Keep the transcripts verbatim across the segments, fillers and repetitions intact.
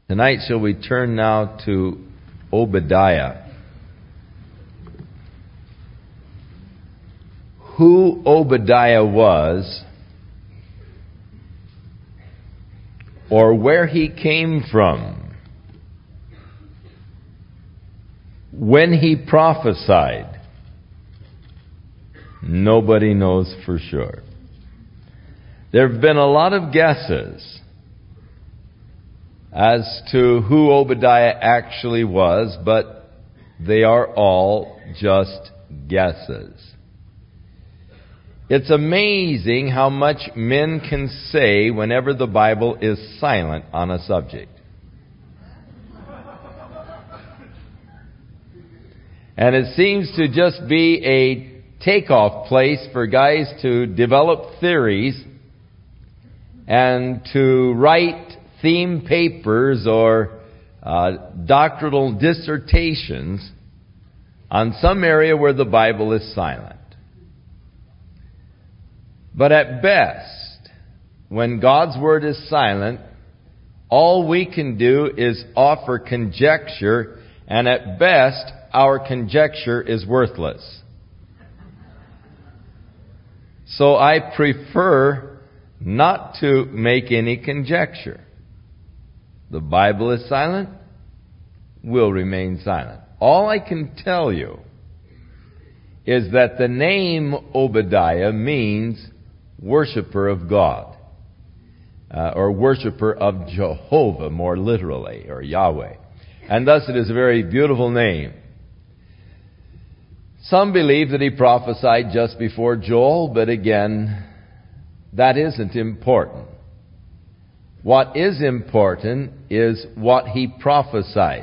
Tonight, shall we turn now to Obadiah. Who Obadiah was, or where he came from, when he prophesied, nobody knows for sure. There have been a lot of guesses as to who Obadiah actually was, but they are all just guesses. It's amazing how much men can say whenever the Bible is silent on a subject. And it seems to just be a takeoff place for guys to develop theories and to write theme papers or uh, doctrinal dissertations on some area where the Bible is silent. But at best, when God's Word is silent, all we can do is offer conjecture, and at best, our conjecture is worthless. So I prefer not to make any conjecture. The Bible is silent, will remain silent. All I can tell you is that the name Obadiah means worshiper of God, uh, or worshiper of Jehovah, more literally, or Yahweh. And thus it is a very beautiful name. Some believe that he prophesied just before Joel, but again, that isn't important. What is important is what he prophesied.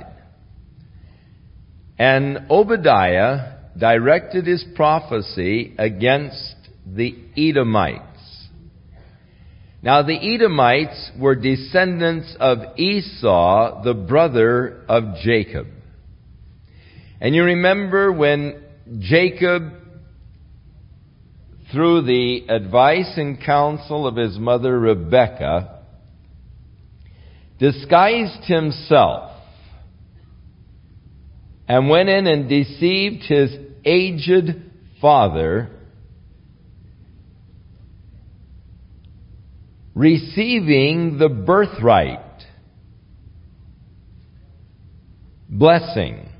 And Obadiah directed his prophecy against the Edomites. Now, the Edomites were descendants of Esau, the brother of Jacob. And you remember when Jacob, through the advice and counsel of his mother Rebekah, disguised himself and went in and deceived his aged father, receiving the birthright blessing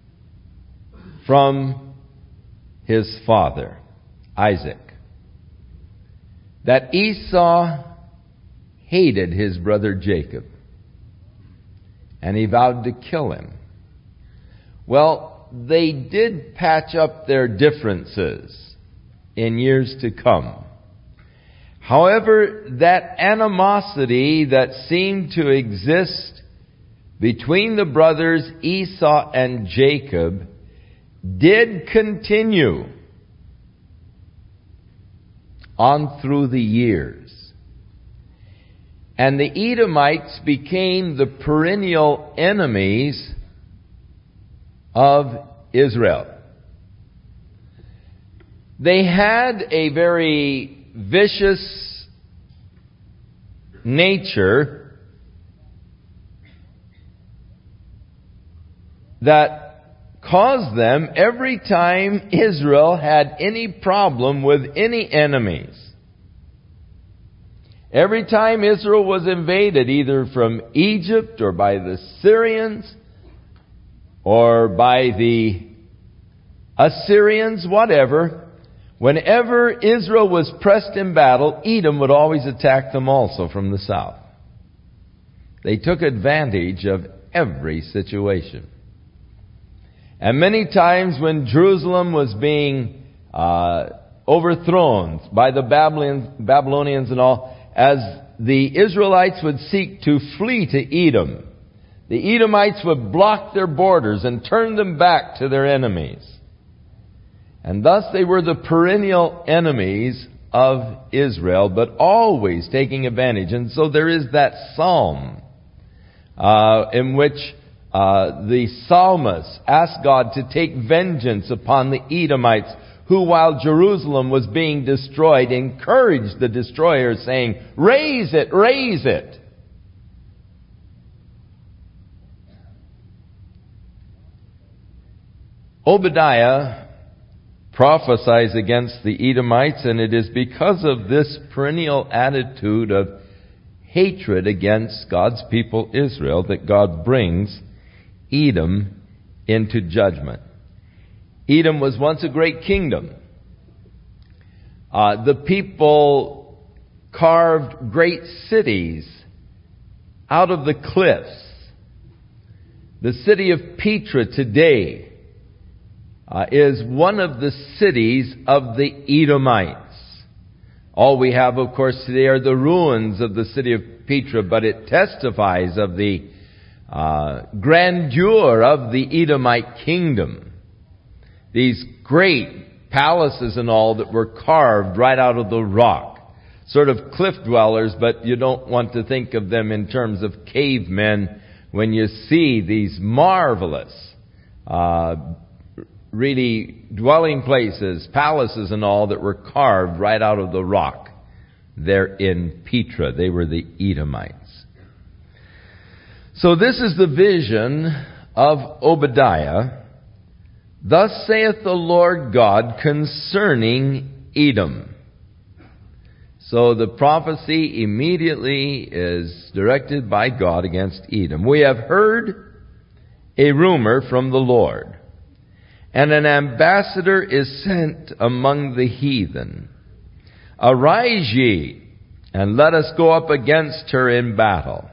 from his father, Isaac. That Esau hated his brother Jacob, and he vowed to kill him. Well, they did patch up their differences in years to come. However, that animosity that seemed to exist between the brothers Esau and Jacob did continue on through the years. And the Edomites became the perennial enemies of Israel. They had a very vicious nature that caused them, every time Israel had any problem with any enemies, every time Israel was invaded, either from Egypt or by the Syrians or by the Assyrians, whatever, whenever Israel was pressed in battle, Edom would always attack them also from the south. They took advantage of every situation. And many times when Jerusalem was being uh, overthrown by the Babylonians, Babylonians and all, as the Israelites would seek to flee to Edom, the Edomites would block their borders and turn them back to their enemies. And thus they were the perennial enemies of Israel, but always taking advantage. And so there is that psalm uh, in which uh, the psalmist asked God to take vengeance upon the Edomites, who, while Jerusalem was being destroyed, encouraged the destroyer, saying, "Raise it, raise it." Obadiah prophesies against the Edomites, and it is because of this perennial attitude of hatred against God's people Israel that God brings Edom into judgment. Edom was once a great kingdom. Uh, the people carved great cities out of the cliffs. The city of Petra today uh, is one of the cities of the Edomites. All we have, of course, today are the ruins of the city of Petra, but it testifies of the uh, grandeur of the Edomite kingdom. These great palaces and all that were carved right out of the rock. Sort of cliff dwellers, but you don't want to think of them in terms of cavemen when you see these marvelous, uh, really dwelling places, palaces and all that were carved right out of the rock. They're in Petra. They were the Edomites. So this is the vision of Obadiah. Thus saith the Lord God concerning Edom. So the prophecy immediately is directed by God against Edom. We have heard a rumor from the Lord, and an ambassador is sent among the heathen. Arise ye, and let us go up against her in battle.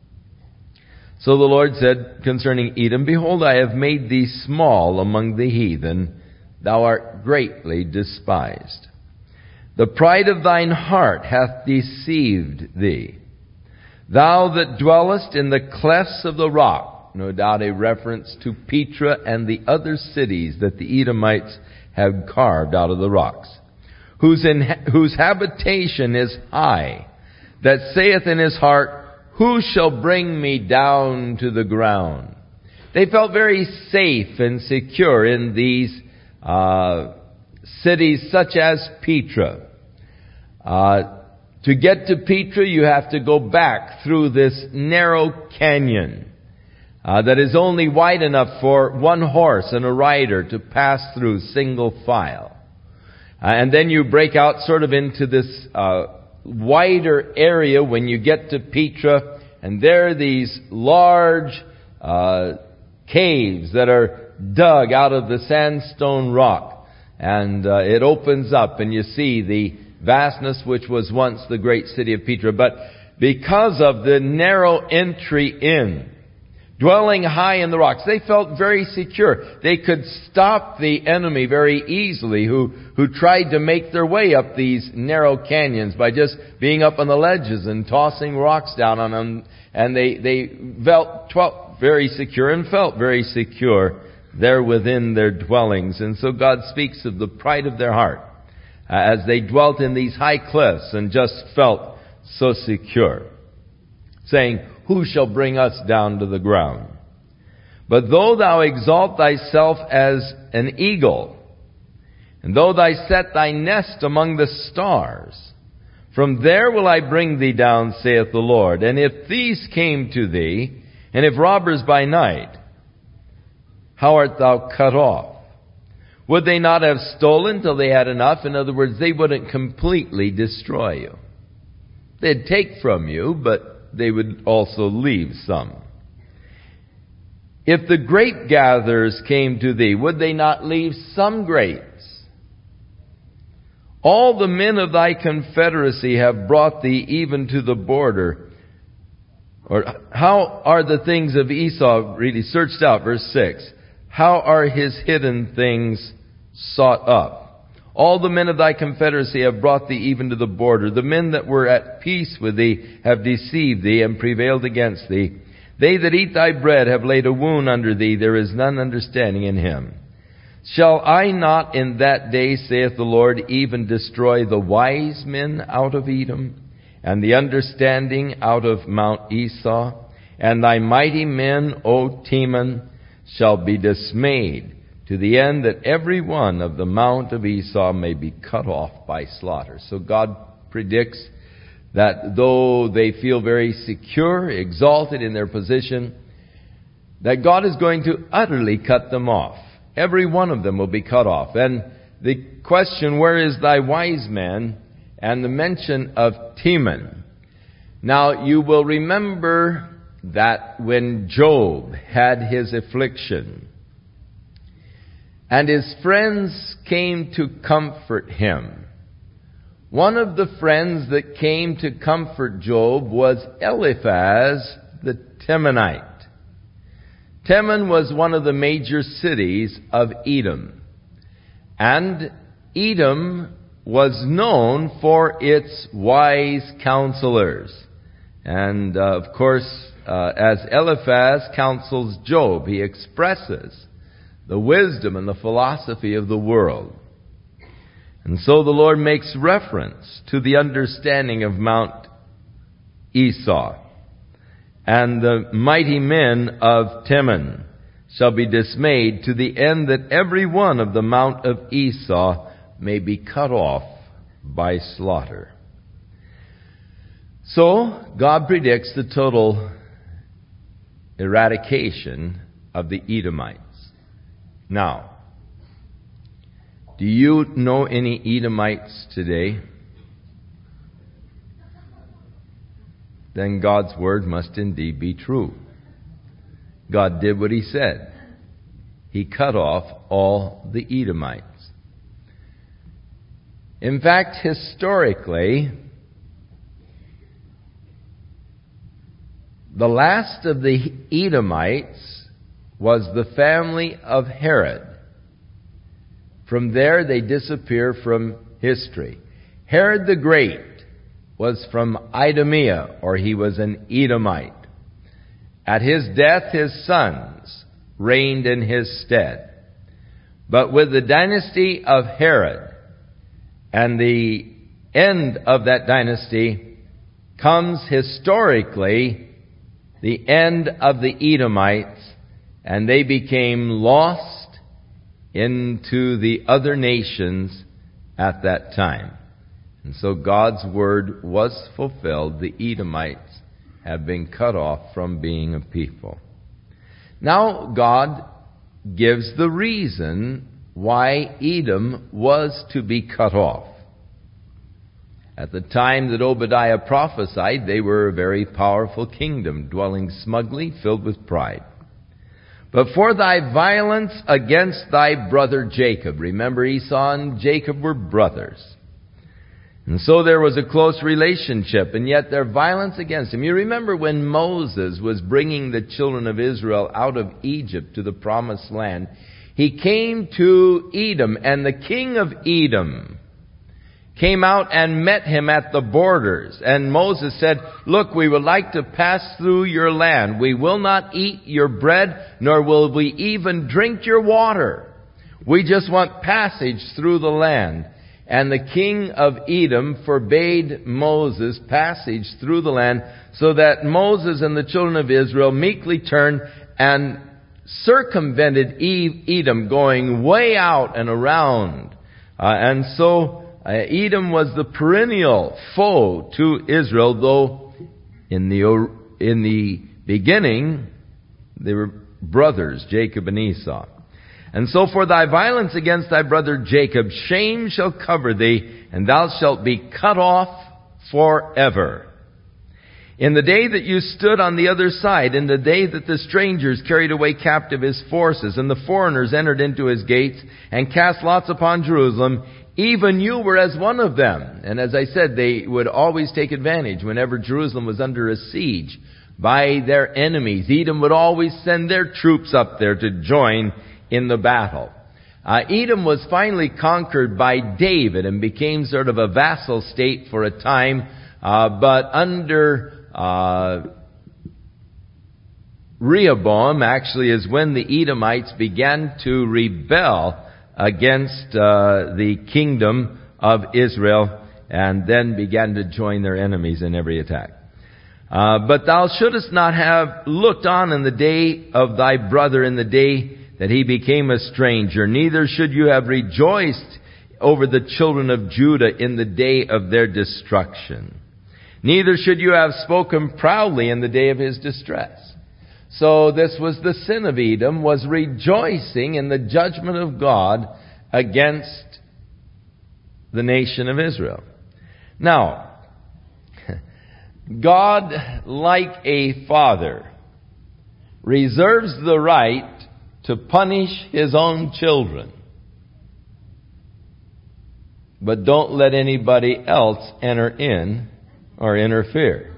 So the Lord said concerning Edom, Behold, I have made thee small among the heathen. Thou art greatly despised. The pride of thine heart hath deceived thee. Thou that dwellest in the clefts of the rock, no doubt a reference to Petra and the other cities that the Edomites have carved out of the rocks, whose, in, whose habitation is high, that saith in his heart, Who shall bring me down to the ground? They felt very safe and secure in these uh, cities such as Petra. Uh, to get to Petra, you have to go back through this narrow canyon uh, that is only wide enough for one horse and a rider to pass through single file. Uh, and then you break out sort of into this uh, wider area when you get to Petra, and there are these large uh, caves that are dug out of the sandstone rock. And uh, it opens up and you see the vastness which was once the great city of Petra. But because of the narrow entry in, dwelling high in the rocks, they felt very secure. They could stop the enemy very easily who, who tried to make their way up these narrow canyons by just being up on the ledges and tossing rocks down on them. And they, they felt very secure and felt very secure there within their dwellings. And so God speaks of the pride of their heart uh, as they dwelt in these high cliffs and just felt so secure, saying, Who shall bring us down to the ground? But though thou exalt thyself as an eagle, and though thou set thy nest among the stars, from there will I bring thee down, saith the Lord. And if thieves came to thee, and if robbers by night, how art thou cut off? Would they not have stolen till they had enough? In other words, they wouldn't completely destroy you. They'd take from you, but they would also leave some. If the grape gatherers came to thee, would they not leave some grapes? All the men of thy confederacy have brought thee even to the border. Or how are the things of Esau really searched out? Verse six. How are his hidden things sought up? All the men of thy confederacy have brought thee even to the border. The men that were at peace with thee have deceived thee and prevailed against thee. They that eat thy bread have laid a wound under thee. There is none understanding in him. Shall I not in that day, saith the Lord, even destroy the wise men out of Edom, and the understanding out of Mount Esau? And thy mighty men, O Teman, shall be dismayed, to the end that every one of the mount of Esau may be cut off by slaughter. So God predicts that though they feel very secure, exalted in their position, that God is going to utterly cut them off. every one of them will be cut off. And the question, where is thy wise man? And the mention of Teman. Now, you will remember that when Job had his affliction, and his friends came to comfort him, one of the friends that came to comfort Job was Eliphaz the Temanite. Teman was one of the major cities of Edom. And Edom was known for its wise counselors. And, uh, of course, uh, as Eliphaz counsels Job, he expresses the wisdom and the philosophy of the world. And so the Lord makes reference to the understanding of Mount Esau. And the mighty men of Teman shall be dismayed, to the end that every one of the mount of Esau may be cut off by slaughter. So, God predicts the total eradication of the Edomites. Now, do you know any Edomites today? Then God's word must indeed be true. God did what He said. He cut off all the Edomites. In fact, historically, the last of the Edomites was the family of Herod. From there, they disappear from history. Herod the Great was from Idumea, or he was an Edomite. At his death, his sons reigned in his stead. But with the dynasty of Herod and the end of that dynasty comes historically the end of the Edomites, and they became lost into the other nations at that time. And so God's word was fulfilled. The Edomites have been cut off from being a people. Now God gives the reason why Edom was to be cut off. At the time that Obadiah prophesied, they were a very powerful kingdom, dwelling smugly, filled with pride. But for thy violence against thy brother Jacob. Remember, Esau and Jacob were brothers. And so there was a close relationship, and yet their violence against him. You remember when Moses was bringing the children of Israel out of Egypt to the promised land, he came to Edom, and the king of Edom came out and met him at the borders. And Moses said, look, we would like to pass through your land. We will not eat your bread, nor will we even drink your water. We just want passage through the land. And the king of Edom forbade Moses passage through the land, so that Moses and the children of Israel meekly turned and circumvented Edom, going way out and around. Uh, and so uh, Edom was the perennial foe to Israel, though in the in the beginning they were brothers, Jacob and Esau. And so for thy violence against thy brother Jacob, shame shall cover thee, and thou shalt be cut off forever. In the day that you stood on the other side, in the day that the strangers carried away captive his forces, and the foreigners entered into his gates, and cast lots upon Jerusalem, even you were as one of them. And as I said, they would always take advantage whenever Jerusalem was under a siege by their enemies. Edom would always send their troops up there to join in the battle. Uh, Edom was finally conquered by David and became sort of a vassal state for a time, uh, but under uh, Rehoboam actually is when the Edomites began to rebel against uh, the kingdom of Israel, and then began to join their enemies in every attack. Uh, but thou shouldest not have looked on in the day of thy brother, in the day that he became a stranger. Neither should you have rejoiced over the children of Judah in the day of their destruction. Neither should you have spoken proudly in the day of his distress. So this was the sin of Edom, was rejoicing in the judgment of God against the nation of Israel. Now, God, like a father, reserves the right to punish His own children. But don't let anybody else enter in or interfere.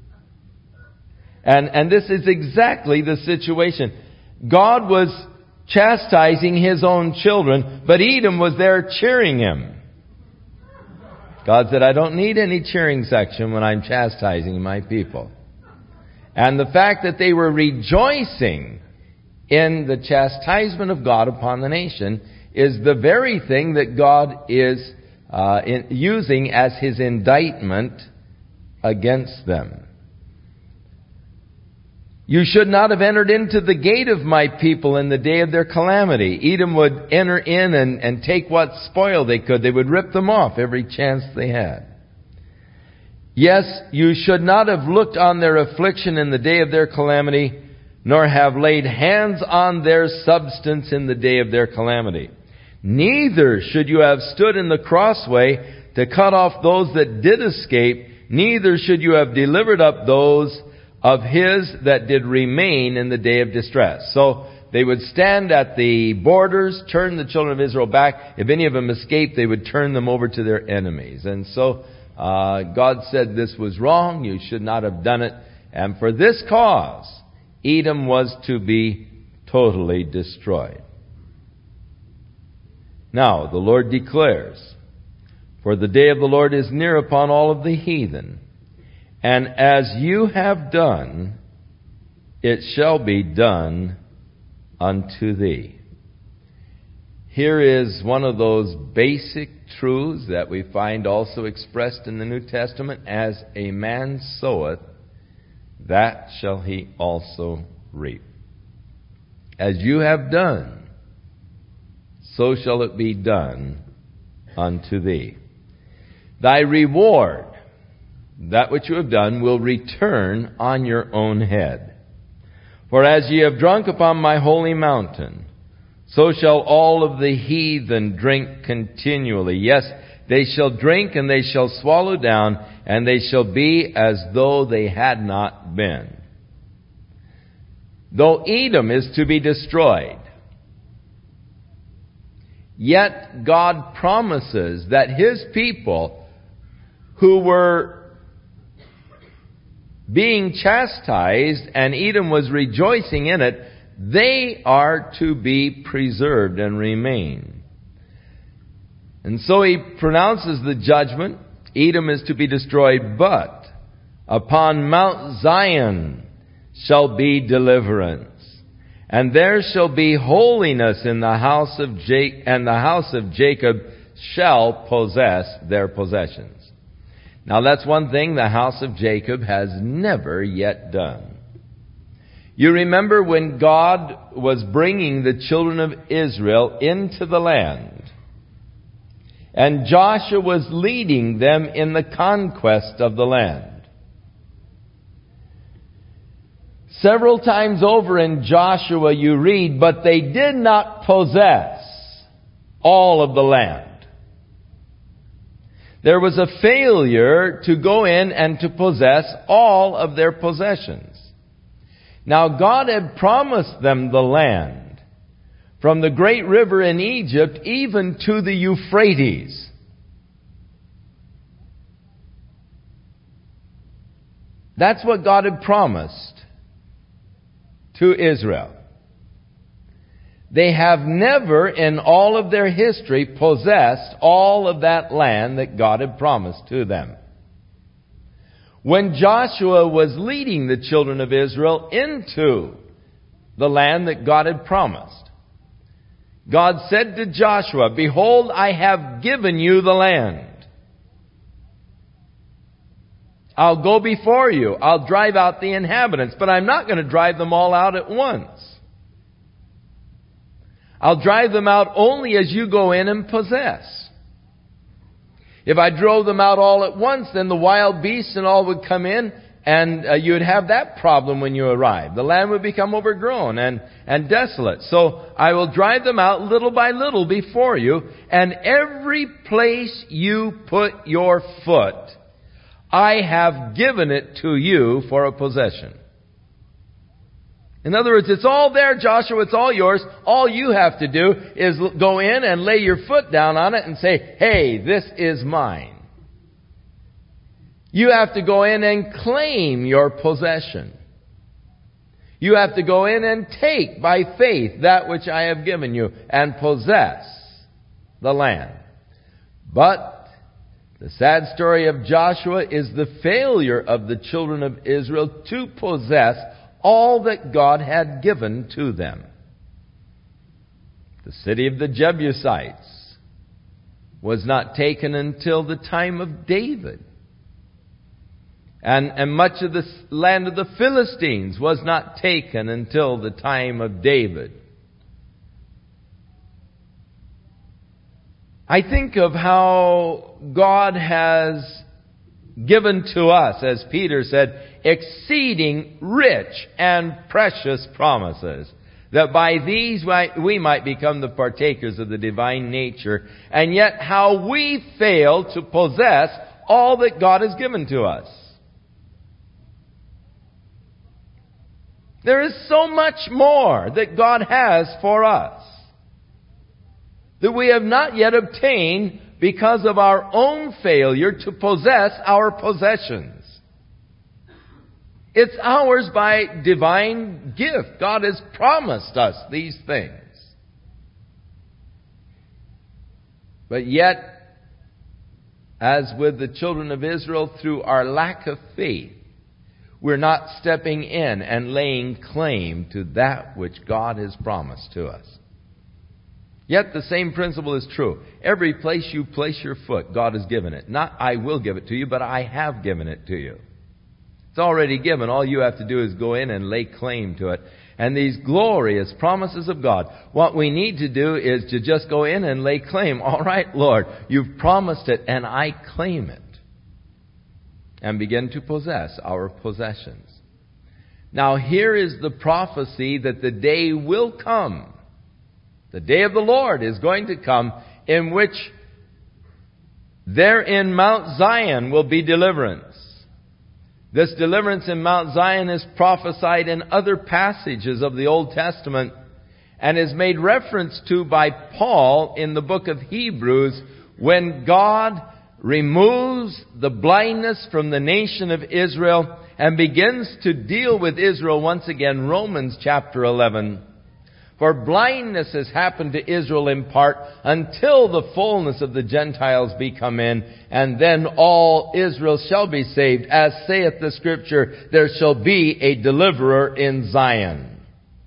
And, and this is exactly the situation. God was chastising His own children, but Edom was there cheering Him. God said, I don't need any cheering section when I'm chastising my people. And the fact that they were rejoicing in the chastisement of God upon the nation is the very thing that God is uh, in, using as His indictment against them. You should not have entered into the gate of my people in the day of their calamity. Edom would enter in and, and take what spoil they could. They would rip them off every chance they had. Yes, you should not have looked on their affliction in the day of their calamity, nor have laid hands on their substance in the day of their calamity. Neither should you have stood in the crossway to cut off those that did escape, neither should you have delivered up those of His that did remain in the day of distress. So they would stand at the borders, turn the children of Israel back. If any of them escaped, they would turn them over to their enemies. And so uh, God said this was wrong. You should not have done it. And for this cause, Edom was to be totally destroyed. Now, the Lord declares, for the day of the Lord is near upon all of the heathen. And as you have done, it shall be done unto thee. Here is one of those basic truths that we find also expressed in the New Testament. As a man soweth, that shall he also reap. As you have done, so shall it be done unto thee. Thy reward, that which you have done, will return on your own head. For as ye have drunk upon my holy mountain, so shall all of the heathen drink continually. Yes, they shall drink and they shall swallow down, and they shall be as though they had not been. Though Edom is to be destroyed, yet God promises that His people who were being chastised, and Edom was rejoicing in it, they are to be preserved and remain. And so He pronounces the judgment. Edom is to be destroyed, but upon Mount Zion shall be deliverance, and there shall be holiness in the house of Jacob, and the house of Jacob shall possess their possessions. Now that's one thing the house of Jacob has never yet done. You remember when God was bringing the children of Israel into the land, and Joshua was leading them in the conquest of the land. Several times over in Joshua you read, but they did not possess all of the land. There was a failure to go in and to possess all of their possessions. Now God had promised them the land from the great river in Egypt even to the Euphrates. That's what God had promised to Israel. They have never in all of their history possessed all of that land that God had promised to them. When Joshua was leading the children of Israel into the land that God had promised, God said to Joshua, behold, I have given you the land. I'll go before you. I'll drive out the inhabitants, but I'm not going to drive them all out at once. I'll drive them out only as you go in and possess. If I drove them out all at once, then the wild beasts and all would come in And uh, you would have that problem when you arrive. The land would become overgrown and, and desolate. So I will drive them out little by little before you, and every place you put your foot, I have given it to you for a possession. In other words, it's all there, Joshua. It's all yours. All you have to do is go in and lay your foot down on it and say, hey, this is mine. You have to go in and claim your possession. You have to go in and take by faith that which I have given you and possess the land. But the sad story of Joshua is the failure of the children of Israel to possess all that God had given to them. The city of the Jebusites was not taken until the time of David. And, and much of the land of the Philistines was not taken until the time of David. I think of how God has given to us, as Peter said, exceeding rich and precious promises, that by these we might become the partakers of the divine nature, and yet how we fail to possess all that God has given to us. There is so much more that God has for us that we have not yet obtained because of our own failure to possess our possessions. It's ours by divine gift. God has promised us these things. But yet, as with the children of Israel, through our lack of faith, we're not stepping in and laying claim to that which God has promised to us. Yet the same principle is true. Every place you place your foot, God has given it. Not I will give it to you, but I have given it to you. It's already given. All you have to do is go in and lay claim to it. And these glorious promises of God, what we need to do is to just go in and lay claim. All right, Lord, you've promised it, and I claim it. And begin to possess our possessions. Now here is the prophecy that the day will come. The day of the Lord is going to come, in which there in Mount Zion will be deliverance. This deliverance in Mount Zion is prophesied in other passages of the Old Testament and is made reference to by Paul in the book of Hebrews when God removes the blindness from the nation of Israel and begins to deal with Israel once again. Romans chapter eleven. For blindness has happened to Israel in part until the fullness of the Gentiles be come in, and then all Israel shall be saved. As saith the Scripture, there shall be a deliverer in Zion.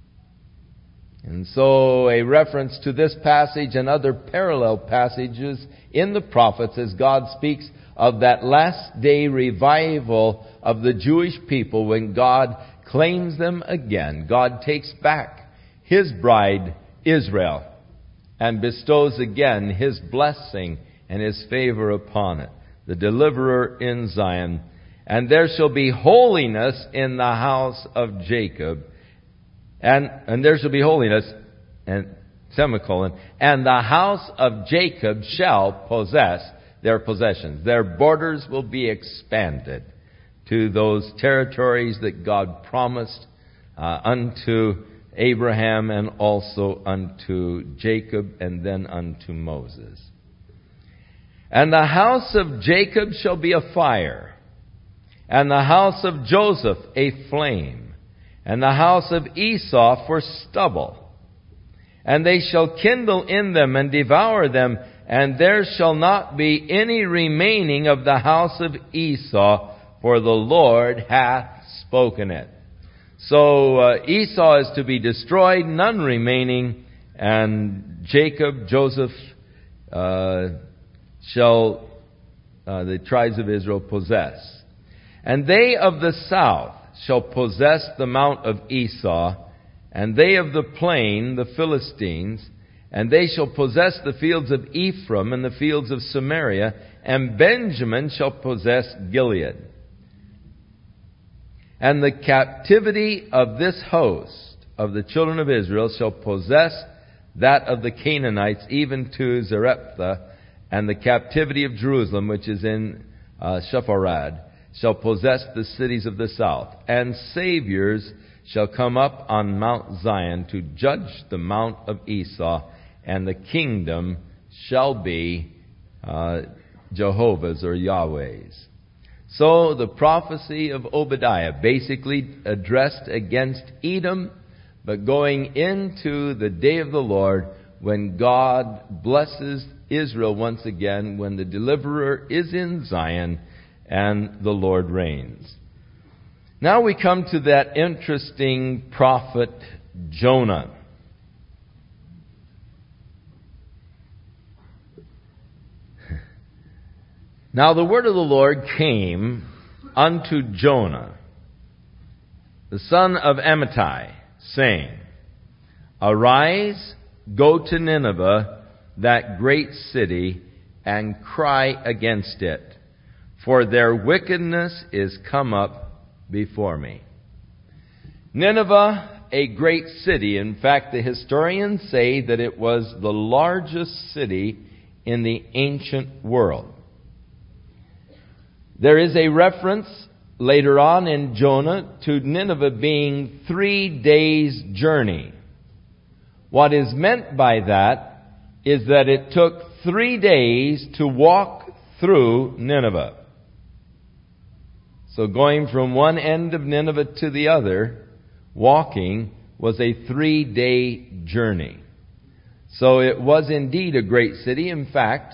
And so a reference to this passage and other parallel passages in the prophets as God speaks of that last day revival of the Jewish people when God claims them again. God takes back His bride, Israel, and bestows again His blessing and His favor upon it. The deliverer in Zion. And there shall be holiness in the house of Jacob. And, and there shall be holiness, and semicolon, and the house of Jacob shall possess their possessions. Their borders will be expanded to those territories that God promised uh, unto Abraham and also unto Jacob and then unto Moses. And the house of Jacob shall be a fire, and the house of Joseph a flame, and the house of Esau for stubble. And they shall kindle in them and devour them, and there shall not be any remaining of the house of Esau, for the Lord hath spoken it. So uh, Esau is to be destroyed, none remaining, and Jacob, Joseph, uh, shall uh, the tribes of Israel possess. And they of the south shall possess the mount of Esau, and they of the plain, the Philistines, and they shall possess the fields of Ephraim and the fields of Samaria, and Benjamin shall possess Gilead. And the captivity of this host of the children of Israel shall possess that of the Canaanites, even to Zarephath, and the captivity of Jerusalem, which is in uh, Sepharad, shall possess the cities of the south. And saviors shall come up on Mount Zion to judge the mount of Esau, and the kingdom shall be uh, Jehovah's or Yahweh's. So the prophecy of Obadiah basically addressed against Edom, but going into the day of the Lord when God blesses Israel once again, when the deliverer is in Zion and the Lord reigns. Now we come to that interesting prophet Jonah. Now the word of the Lord came unto Jonah, the son of Amittai, saying, Arise, go to Nineveh, that great city, and cry against it, for their wickedness is come up before me. Nineveh, a great city. In fact, the historians say that it was the largest city in the ancient world. There is a reference later on in Jonah to Nineveh being three days' journey. What is meant by that is that it took three days to walk through Nineveh. So going from one end of Nineveh to the other, walking, was a three-day journey. So it was indeed a great city. In fact,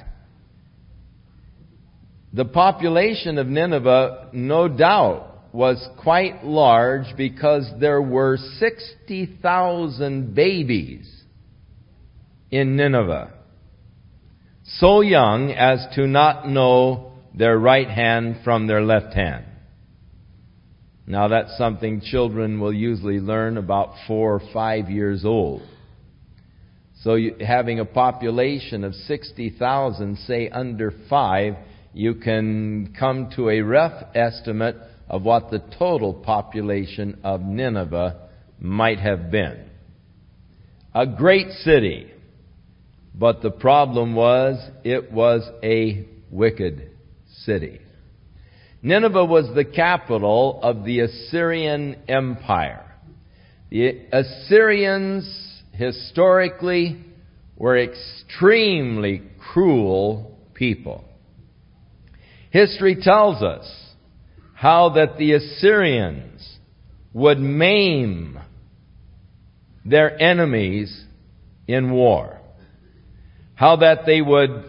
the population of Nineveh, no doubt, was quite large because there were sixty thousand babies in Nineveh, so young as to not know their right hand from their left hand. Now that's something children will usually learn about four or five years old. So you, having a population of sixty thousand, say under five, you can come to a rough estimate of what the total population of Nineveh might have been. A great city, but the problem was it was a wicked city. Nineveh was the capital of the Assyrian Empire. The Assyrians historically were extremely cruel people. History tells us how that the Assyrians would maim their enemies in war. How that they would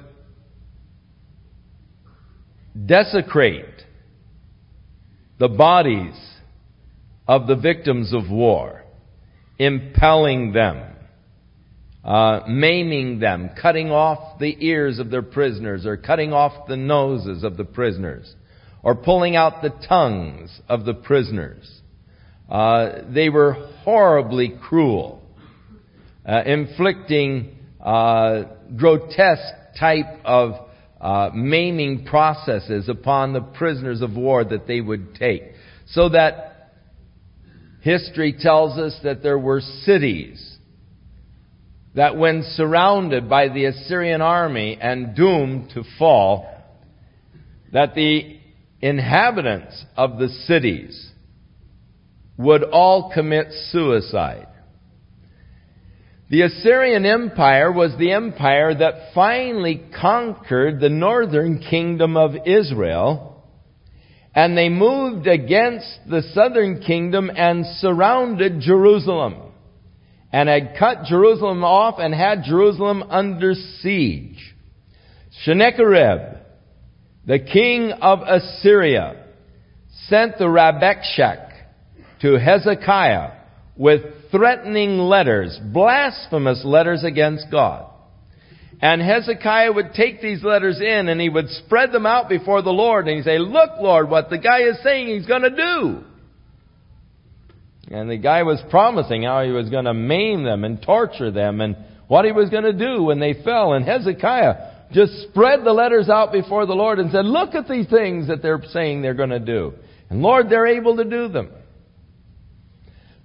desecrate the bodies of the victims of war, impaling them, uh, maiming them, cutting off the ears of their prisoners, or cutting off the noses of the prisoners, or pulling out the tongues of the prisoners. Uh, they were horribly cruel, uh, inflicting uh, grotesque type of uh, maiming processes upon the prisoners of war that they would take. So that history tells us that there were cities that when surrounded by the Assyrian army and doomed to fall, that the inhabitants of the cities would all commit suicide. The Assyrian Empire was the empire that finally conquered the northern kingdom of Israel, and they moved against the southern kingdom and surrounded Jerusalem, and had cut Jerusalem off and had Jerusalem under siege. Sennacherib, the king of Assyria, sent the Rabshakeh to Hezekiah with threatening letters, blasphemous letters against God. And Hezekiah would take these letters in and he would spread them out before the Lord, and he'd say, "Look, Lord, what the guy is saying he's going to do." And the guy was promising how he was going to maim them and torture them and what he was going to do when they fell. And Hezekiah just spread the letters out before the Lord and said, "Look at these things that they're saying they're going to do. And Lord, they're able to do them."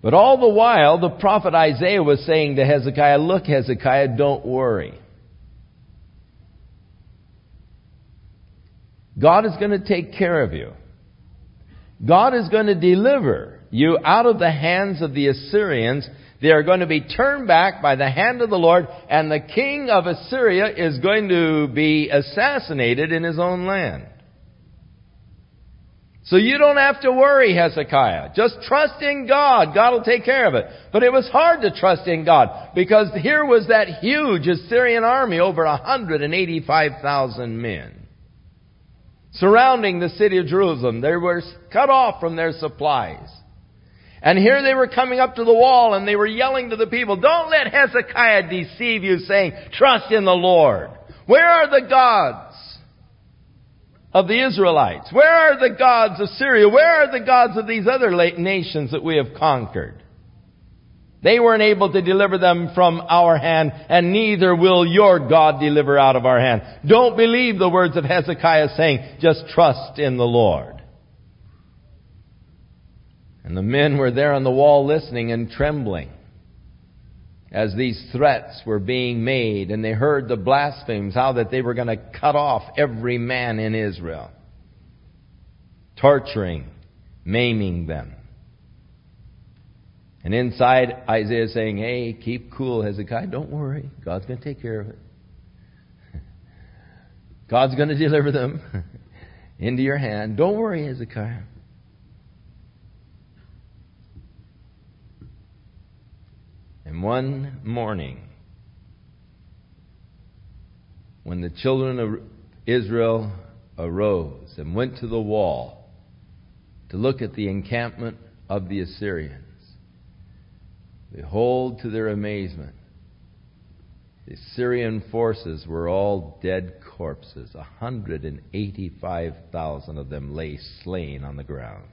But all the while, the prophet Isaiah was saying to Hezekiah, look, Hezekiah, don't worry. God is going to take care of you. God is going to deliver you out of the hands of the Assyrians. They are going to be turned back by the hand of the Lord, and the king of Assyria is going to be assassinated in his own land. So you don't have to worry, Hezekiah. Just trust in God. God will take care of it. But it was hard to trust in God, because here was that huge Assyrian army, over one hundred eighty-five thousand men, surrounding the city of Jerusalem. They were cut off from their supplies. And here they were coming up to the wall, and they were yelling to the people, don't let Hezekiah deceive you, saying, trust in the Lord. Where are the gods of the Israelites? Where are the gods of Syria? Where are the gods of these other nations that we have conquered? They weren't able to deliver them from our hand, and neither will your God deliver out of our hand. Don't believe the words of Hezekiah saying, just trust in the Lord. And the men were there on the wall listening and trembling as these threats were being made, and they heard the blasphemies, how that they were going to cut off every man in Israel, torturing, maiming them. And inside, Isaiah saying, hey, keep cool, Hezekiah, don't worry, God's going to take care of it. God's going to deliver them into your hand. Don't worry, Hezekiah. And one morning, when the children of Israel arose and went to the wall to look at the encampment of the Assyrians, behold, to their amazement, the Assyrian forces were all dead corpses. one hundred eighty-five thousand of them lay slain on the ground.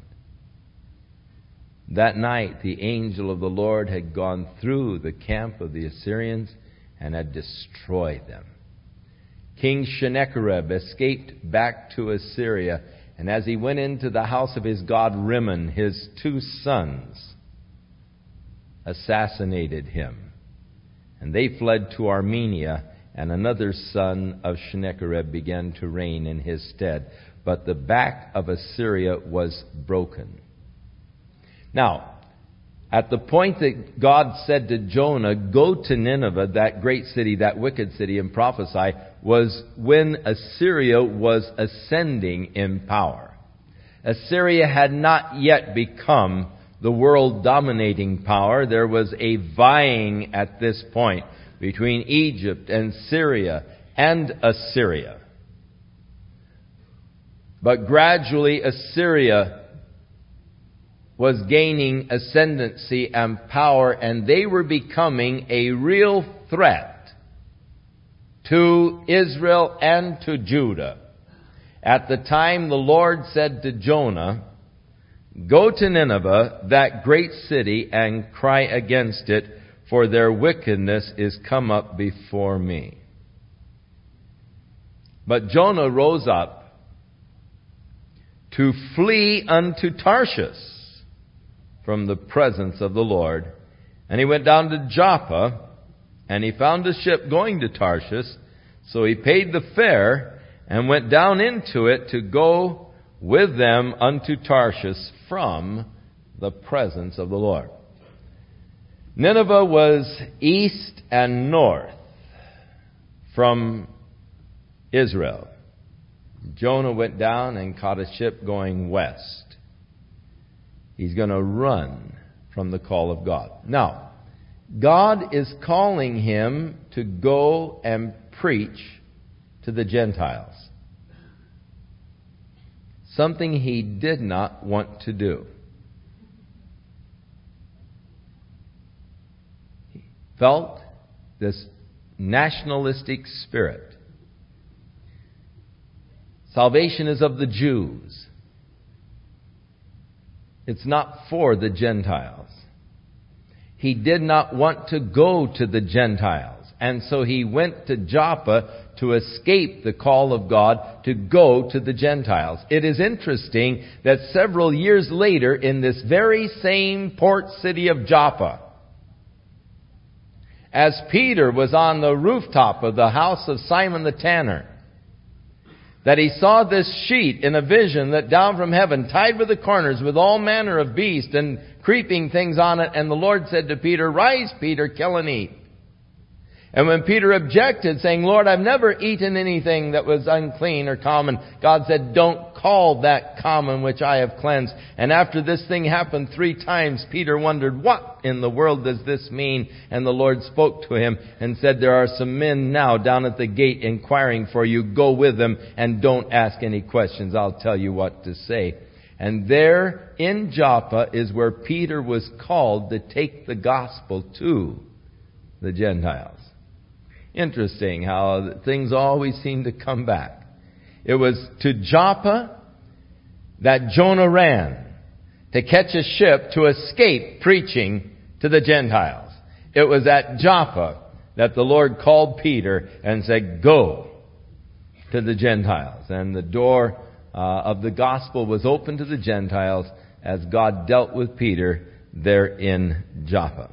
That night, the angel of the Lord had gone through the camp of the Assyrians and had destroyed them. King Sennacherib escaped back to Assyria, and as he went into the house of his god Rimmon, his two sons assassinated him. And they fled to Armenia, and another son of Sennacherib began to reign in his stead. But the back of Assyria was broken. Now, at the point that God said to Jonah, go to Nineveh, that great city, that wicked city, and prophesy, was when Assyria was ascending in power. Assyria had not yet become the world dominating power. There was a vying at this point between Egypt and Syria and Assyria. But gradually Assyria was gaining ascendancy and power, and they were becoming a real threat to Israel and to Judah. At the time the Lord said to Jonah, go to Nineveh, that great city, and cry against it, for their wickedness is come up before me. But Jonah rose up to flee unto Tarshish from the presence of the Lord. And he went down to Joppa, and he found a ship going to Tarshish. So he paid the fare and went down into it to go with them unto Tarshish from the presence of the Lord. Nineveh was east and north from Israel. Jonah went down and caught a ship going west. He's going to run from the call of God. Now, God is calling him to go and preach to the Gentiles. Something he did not want to do. He felt this nationalistic spirit. Salvation is of the Jews. It's not for the Gentiles. He did not want to go to the Gentiles. And so he went to Joppa to escape the call of God to go to the Gentiles. It is interesting that several years later, in this very same port city of Joppa, as Peter was on the rooftop of the house of Simon the tanner, that he saw this sheet in a vision that down from heaven, tied with the corners with all manner of beasts and creeping things on it. And the Lord said to Peter, "Rise, Peter, kill and eat." And when Peter objected, saying, "Lord, I've never eaten anything that was unclean or common," God said, "Don't call that common which I have cleansed." And after this thing happened three times, Peter wondered, "What in the world does this mean?" And the Lord spoke to him and said, "There are some men now down at the gate inquiring for you. Go with them and don't ask any questions. I'll tell you what to say." And there in Joppa is where Peter was called to take the gospel to the Gentiles. Interesting how things always seem to come back. It was to Joppa that Jonah ran to catch a ship to escape preaching to the Gentiles. It was at Joppa that the Lord called Peter and said, "Go to the Gentiles." And the door uh, of the gospel was open to the Gentiles as God dealt with Peter there in Joppa.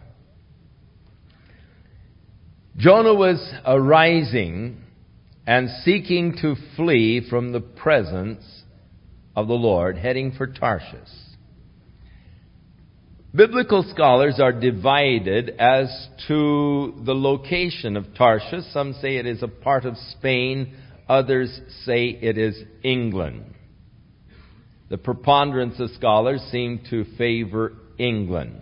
Jonah was arising and seeking to flee from the presence of the Lord, heading for Tarshish. Biblical scholars are divided as to the location of Tarshish. Some say it is a part of Spain. Others say it is England. The preponderance of scholars seem to favor England.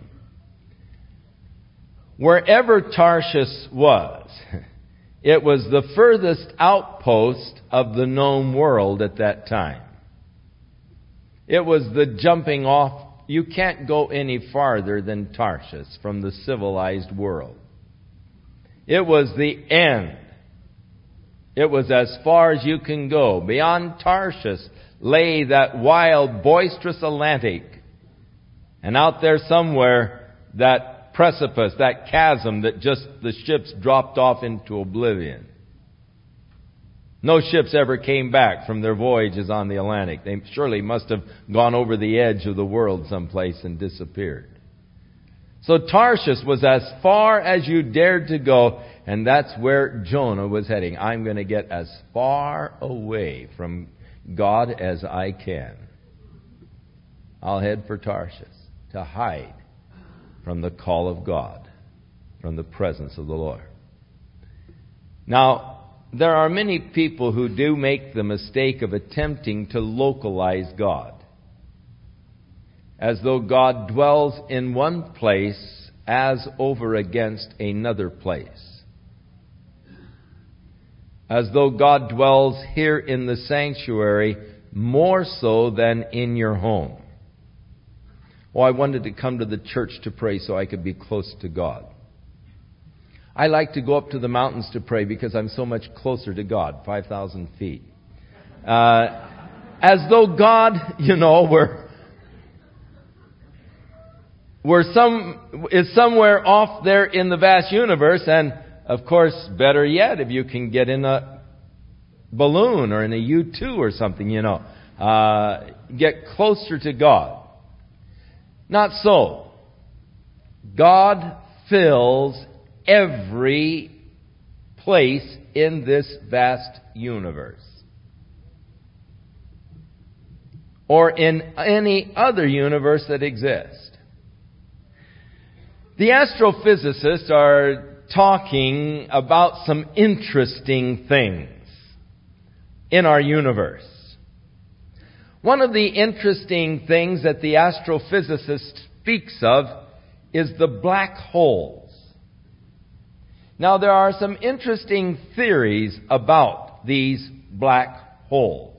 Wherever Tarshish was, it was the furthest outpost of the known world at that time. It was the jumping off. You can't go any farther than Tarshish from the civilized world. It was the end. It was as far as you can go. Beyond Tarshish lay that wild, boisterous Atlantic. And out there somewhere, that precipice, that chasm that just the ships dropped off into oblivion. No ships ever came back from their voyages on the Atlantic. They surely must have gone over the edge of the world someplace and disappeared. So Tarshish was as far as you dared to go, and that's where Jonah was heading. I'm going to get as far away from God as I can. I'll head for Tarshish to hide from the call of God, from the presence of the Lord. Now, there are many people who do make the mistake of attempting to localize God, as though God dwells in one place as over against another place, as though God dwells here in the sanctuary more so than in your home. Oh, I wanted to come to the church to pray so I could be close to God. I like to go up to the mountains to pray because I'm so much closer to God, five thousand feet. Uh, as though God, you know, were, were some, is somewhere off there in the vast universe. And, of course, better yet, if you can get in a balloon or in a U two or something, you know, uh, get closer to God. Not so. God fills every place in this vast universe, or in any other universe that exists. The astrophysicists are talking about some interesting things in our universe. One of the interesting things that the astrophysicist speaks of is the black holes. Now, there are some interesting theories about these black holes.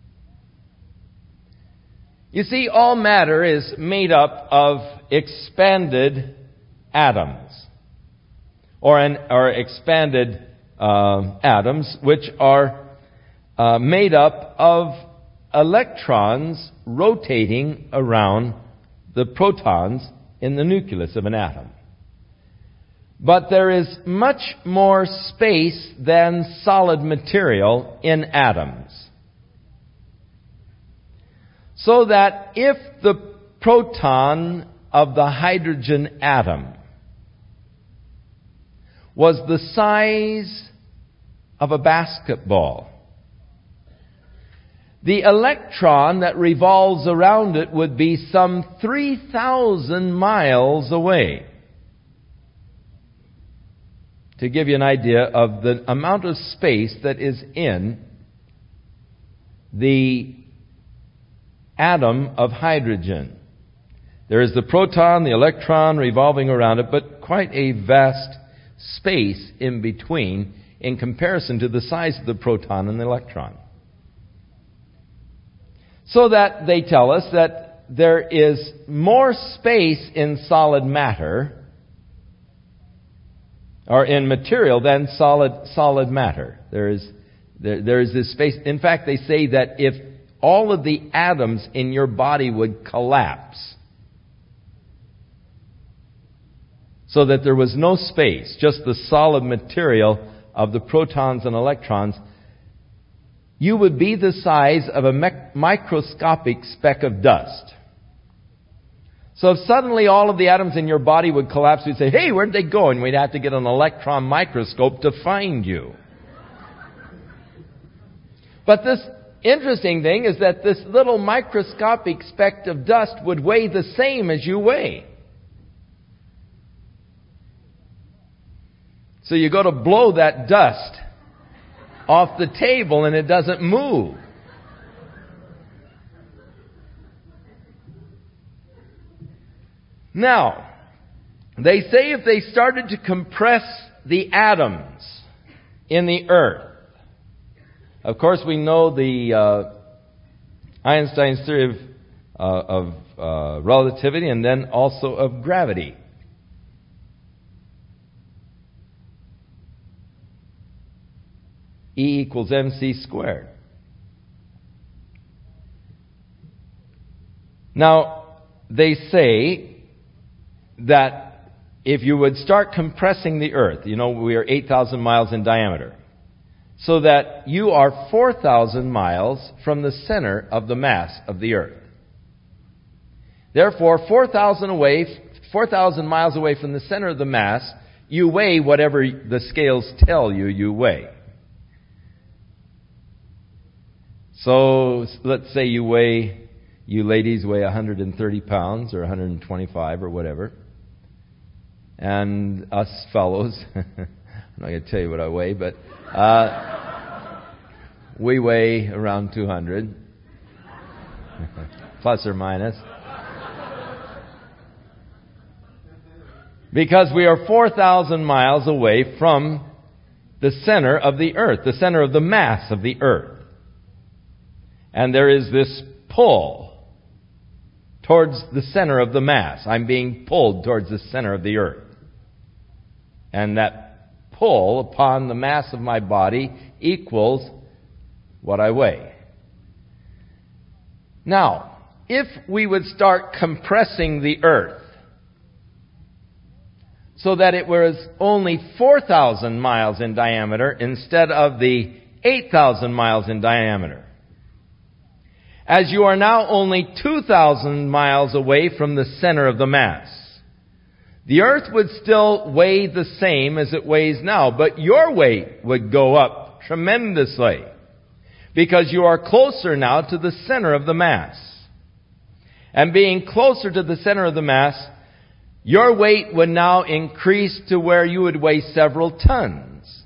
You see, all matter is made up of expanded atoms, or, an, or expanded uh, atoms, which are uh, made up of electrons rotating around the protons in the nucleus of an atom. But there is much more space than solid material in atoms. So that if the proton of the hydrogen atom was the size of a basketball, the electron that revolves around it would be some three thousand miles away. To give you an idea of the amount of space that is in the atom of hydrogen. There is the proton, the electron revolving around it, but quite a vast space in between in comparison to the size of the proton and the electron. So that they tell us that there is more space in solid matter or in material than solid solid matter. There is there, there is this space. In fact, they say that if all of the atoms in your body would collapse so that there was no space, just the solid material of the protons and electrons, you would be the size of a mec- microscopic speck of dust. So if suddenly all of the atoms in your body would collapse, we'd say, hey, where'd they go? And we'd have to get an electron microscope to find you. But this interesting thing is that this little microscopic speck of dust would weigh the same as you weigh. So you go to blow that dust off the table and it doesn't move. Now, they say if they started to compress the atoms in the earth, of course we know the uh, Einstein's theory of, uh, of uh, relativity and then also of gravity. E equals mc squared. Now, they say that if you would start compressing the earth, you know, we are eight thousand miles in diameter, so that you are four thousand miles from the center of the mass of the earth. Therefore, four thousand away, four thousand miles away from the center of the mass, you weigh whatever the scales tell you you weigh. So let's say you weigh, you ladies weigh one hundred thirty pounds or one hundred twenty-five or whatever. And us fellows, I'm not going to tell you what I weigh, but uh, we weigh around two hundred, plus or minus. Because we are four thousand miles away from the center of the earth, the center of the mass of the earth. And there is this pull towards the center of the mass. I'm being pulled towards the center of the earth. And that pull upon the mass of my body equals what I weigh. Now, if we would start compressing the earth so that it was only four thousand miles in diameter instead of the eight thousand miles in diameter, as you are now only two thousand miles away from the center of the mass, the earth would still weigh the same as it weighs now, but your weight would go up tremendously because you are closer now to the center of the mass. And being closer to the center of the mass, your weight would now increase to where you would weigh several tons.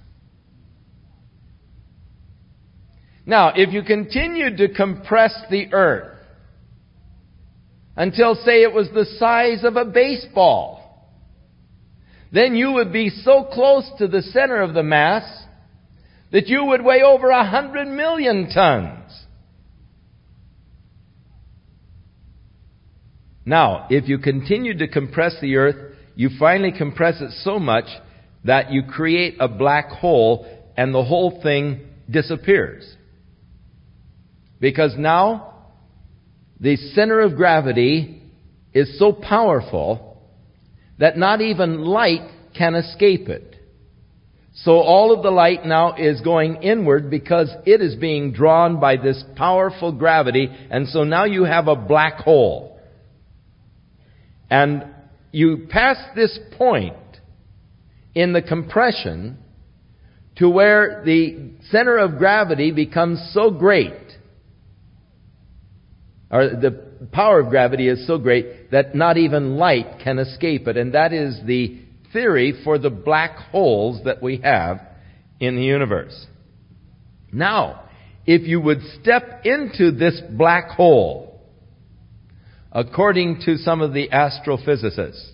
Now, if you continued to compress the earth until, say, it was the size of a baseball, then you would be so close to the center of the mass that you would weigh over a hundred million tons. Now, if you continue to compress the earth, you finally compress it so much that you create a black hole and the whole thing disappears. Because now the center of gravity is so powerful that not even light can escape it. So all of the light now is going inward because it is being drawn by this powerful gravity. And so now you have a black hole. And you pass this point in the compression to where the center of gravity becomes so great, or the power of gravity is so great that not even light can escape it. And that is the theory for the black holes that we have in the universe. Now, if you would step into this black hole, according to some of the astrophysicists,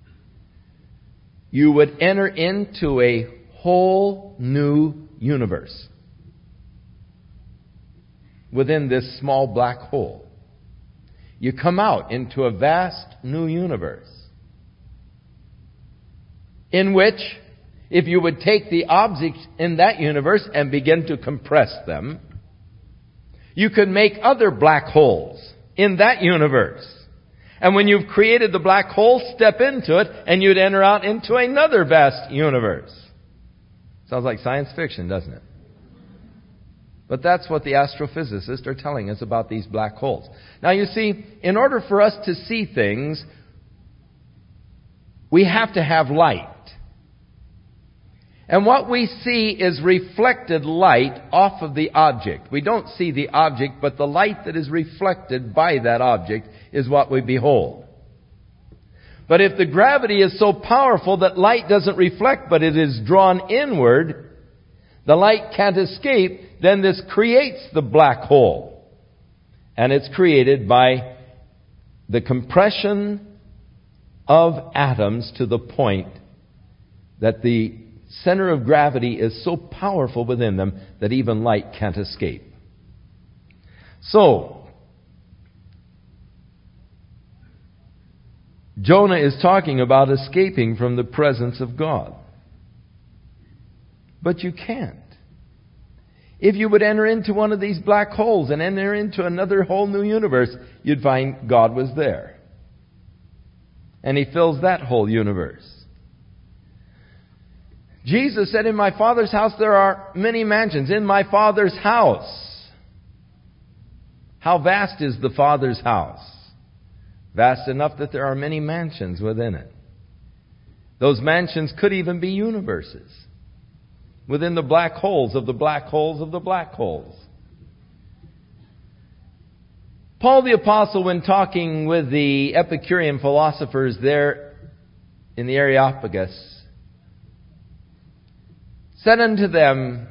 you would enter into a whole new universe within this small black hole. You come out into a vast new universe in which, if you would take the objects in that universe and begin to compress them, you could make other black holes in that universe. And when you've created the black hole, step into it, and you'd enter out into another vast universe. Sounds like science fiction, doesn't it? But that's what the astrophysicists are telling us about these black holes. Now you see, in order for us to see things, we have to have light. And what we see is reflected light off of the object. We don't see the object, but the light that is reflected by that object is what we behold. But if the gravity is so powerful that light doesn't reflect, but it is drawn inward, the light can't escape, then this creates the black hole. And it's created by the compression of atoms to the point that the center of gravity is so powerful within them that even light can't escape. So, Jonah is talking about escaping from the presence of God. But you can't. If you would enter into one of these black holes and enter into another whole new universe, you'd find God was there. And He fills that whole universe. Jesus said, in my Father's house there are many mansions. In my Father's house. How vast is the Father's house? Vast enough that there are many mansions within it. Those mansions could even be universes within the black holes of the black holes of the black holes. Paul the Apostle, when talking with the Epicurean philosophers there in the Areopagus, said unto them,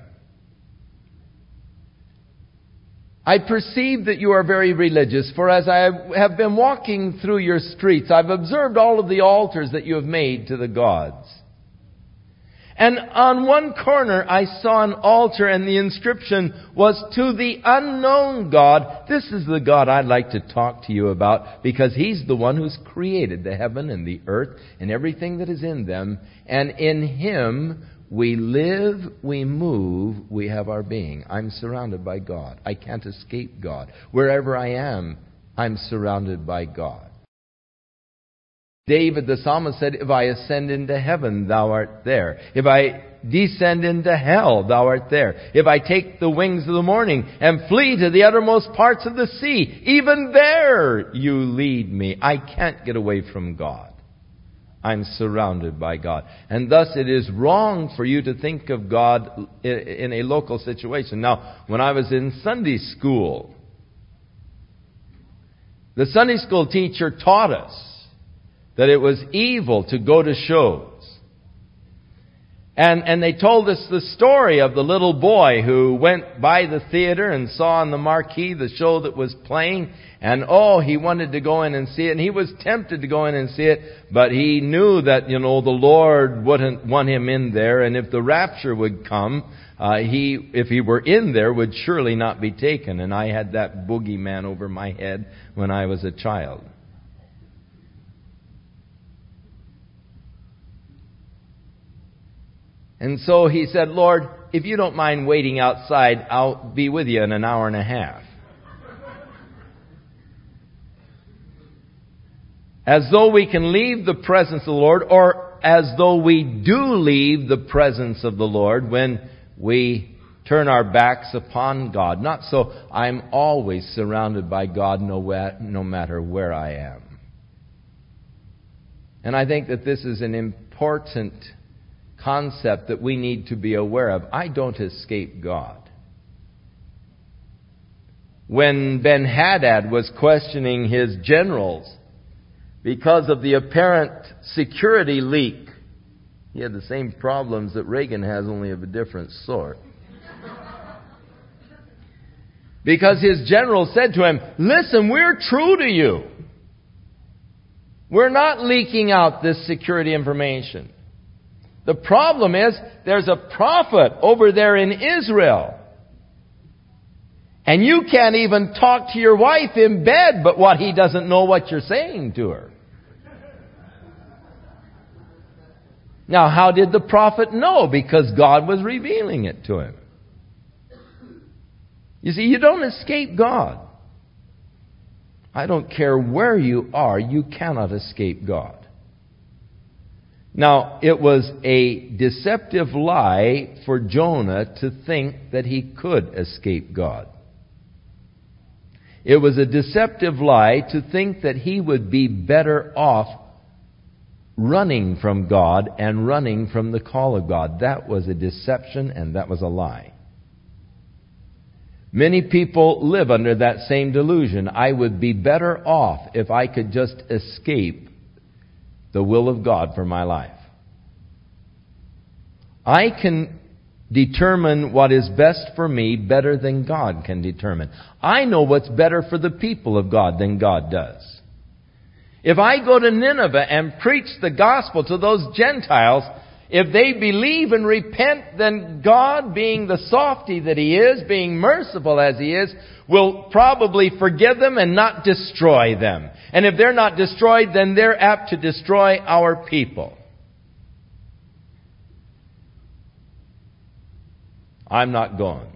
I perceive that you are very religious, for as I have been walking through your streets, I've observed all of the altars that you have made to the gods. And on one corner I saw an altar, and the inscription was, to the unknown God. This is the God I'd like to talk to you about, because He's the one who's created the heaven and the earth and everything that is in them. And in Him we live, we move, we have our being. I'm surrounded by God. I can't escape God. Wherever I am, I'm surrounded by God. David the psalmist said, if I ascend into heaven, thou art there. If I descend into hell, thou art there. If I take the wings of the morning and flee to the uttermost parts of the sea, even there you lead me. I can't get away from God. I'm surrounded by God. And thus it is wrong for you to think of God in a local situation. Now, when I was in Sunday school, the Sunday school teacher taught us that it was evil to go to shows. And, and they told us the story of the little boy who went by the theater and saw on the marquee the show that was playing. And oh, he wanted to go in and see it. And he was tempted to go in and see it. But he knew that, you know, the Lord wouldn't want him in there. And if the rapture would come, uh, he, if he were in there, would surely not be taken. And I had that boogeyman over my head when I was a child. And so he said, Lord, if you don't mind waiting outside, I'll be with you in an hour and a half. As though we can leave the presence of the Lord or or as though we do leave the presence of the Lord when we turn our backs upon God. Not so. I'm always surrounded by God no, no matter where I am. And I think that this is an important concept that we need to be aware of. I don't escape God. When Ben-Hadad was questioning his generals because of the apparent security leak, he had the same problems that Reagan has, only of a different sort. Because his general said to him, listen, we're true to you. We're not leaking out this security information. The problem is, there's a prophet over there in Israel. And you can't even talk to your wife in bed, but what he doesn't know what you're saying to her. Now, how did the prophet know? Because God was revealing it to him. You see, you don't escape God. I don't care where you are, you cannot escape God. Now, it was a deceptive lie for Jonah to think that he could escape God. It was a deceptive lie to think that he would be better off running from God and running from the call of God. That was a deception and that was a lie. Many people live under that same delusion. I would be better off if I could just escape the will of God for my life. I can determine what is best for me better than God can determine. I know what's better for the people of God than God does. If I go to Nineveh and preach the gospel to those Gentiles, if they believe and repent, then God, being the softy that He is, being merciful as He is, will probably forgive them and not destroy them. And if they're not destroyed, then they're apt to destroy our people. I'm not going.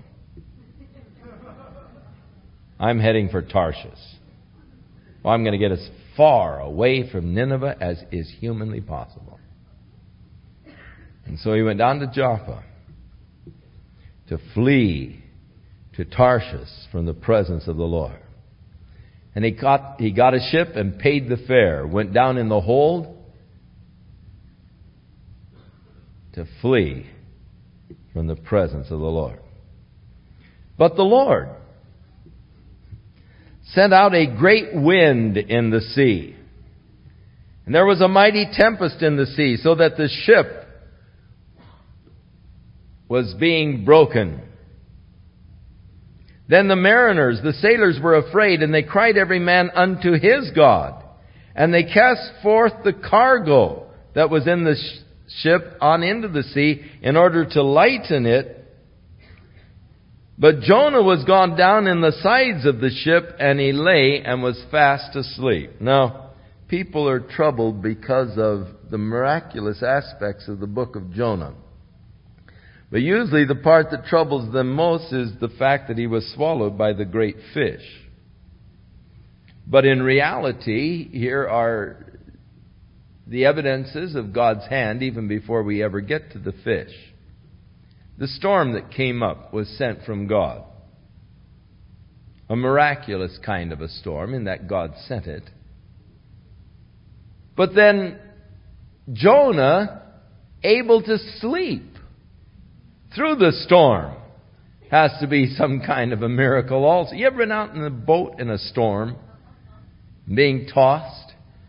I'm heading for Tarshish. Well, I'm going to get as far away from Nineveh as is humanly possible. And so he went down to Joppa to flee to Tarshish from the presence of the Lord. And he got, he got a ship and paid the fare, went down in the hold to flee from the presence of the Lord. But the Lord sent out a great wind in the sea. And there was a mighty tempest in the sea, so that the ship was being broken. Then the mariners, the sailors, were afraid, and they cried every man unto his God. And they cast forth the cargo that was in the sh- ship on into the sea in order to lighten it. But Jonah was gone down in the sides of the ship, and he lay and was fast asleep. Now, people are troubled because of the miraculous aspects of the book of Jonah. But usually the part that troubles them most is the fact that he was swallowed by the great fish. But in reality, here are the evidences of God's hand even before we ever get to the fish. The storm that came up was sent from God. A miraculous kind of a storm in that God sent it. But then Jonah, able to sleep through the storm, has to be some kind of a miracle also. You ever been out in a boat in a storm, being tossed?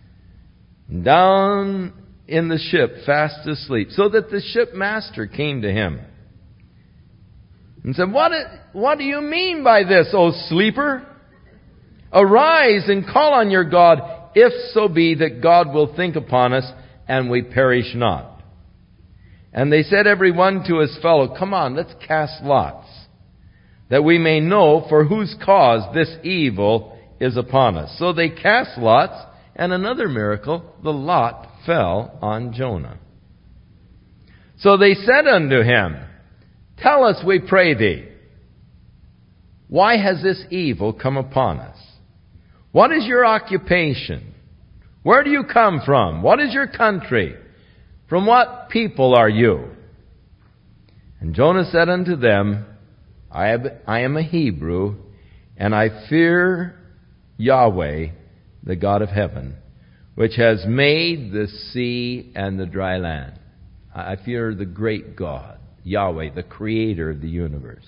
Down in the ship, fast asleep, so that the shipmaster came to him and said, what, what do you mean by this, O sleeper? Arise and call on your God, if so be that God will think upon us, and we perish not. And they said every one to his fellow, come on, let's cast lots, that we may know for whose cause this evil is upon us. So they cast lots, and another miracle, the lot fell on Jonah. So they said unto him, tell us, we pray thee, why has this evil come upon us? What is your occupation? Where do you come from? What is your country? From what people are you? And Jonah said unto them, I am, I am a Hebrew, and I fear Yahweh, the God of heaven, which has made the sea and the dry land. I fear the great God, Yahweh, the creator of the universe.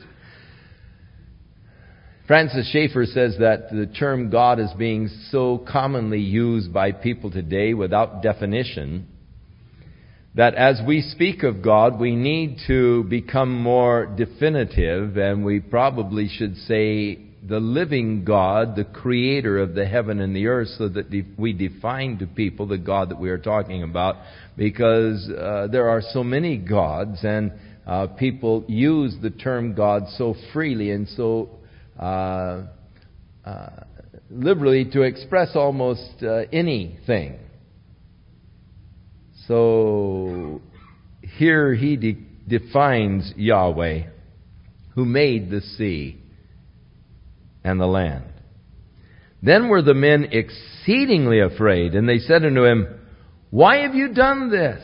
Francis Schaeffer says that the term God is being so commonly used by people today without definition, that as we speak of God, we need to become more definitive, and we probably should say the living God, the creator of the heaven and the earth, so that we define to people the God that we are talking about, because uh, there are so many gods, and uh, people use the term God so freely and so uh, uh, liberally to express almost uh, anything. So here he de- defines Yahweh, who made the sea and the land. Then were the men exceedingly afraid, and they said unto him, Why have you done this?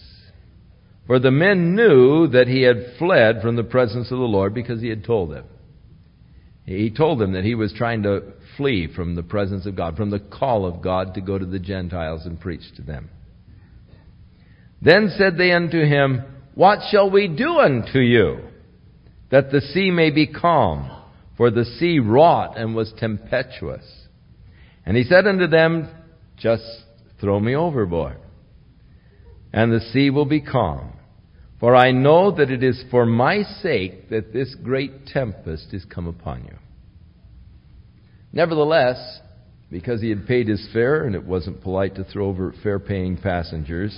For the men knew that he had fled from the presence of the Lord, because he had told them. He told them that he was trying to flee from the presence of God, from the call of God to go to the Gentiles and preach to them. Then said they unto him, What shall we do unto you, that the sea may be calm? For the sea wrought and was tempestuous. And he said unto them, Just throw me overboard, and the sea will be calm. For I know that it is for my sake that this great tempest is come upon you. Nevertheless, because he had paid his fare, and it wasn't polite to throw over fare-paying passengers,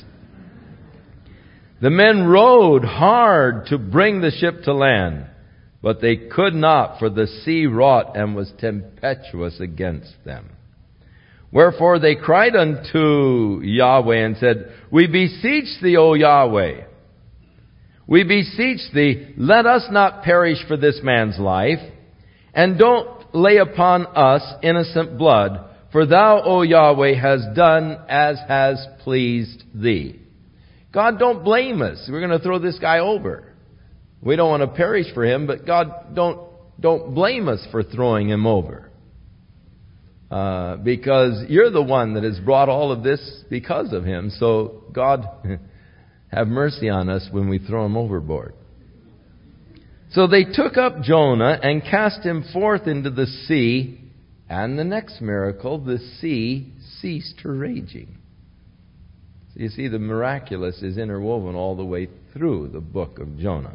the men rowed hard to bring the ship to land, but they could not, for the sea wrought and was tempestuous against them. Wherefore they cried unto Yahweh and said, We beseech thee, O Yahweh, we beseech thee, let us not perish for this man's life, and don't lay upon us innocent blood, for thou, O Yahweh, hast done as has pleased thee. God, don't blame us. We're going to throw this guy over. We don't want to perish for him, but God, don't don't blame us for throwing him over. Uh, because you're the one that has brought all of this because of him. So, God, have mercy on us when we throw him overboard. So they took up Jonah and cast him forth into the sea, and the next miracle, the sea ceased her raging. So you see, the miraculous is interwoven all the way through the book of Jonah.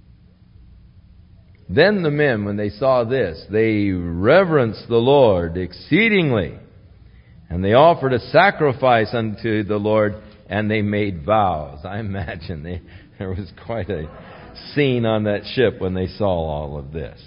Then the men, when they saw this, they reverenced the Lord exceedingly. And they offered a sacrifice unto the Lord, and they made vows. I imagine they, there was quite a scene on that ship when they saw all of this.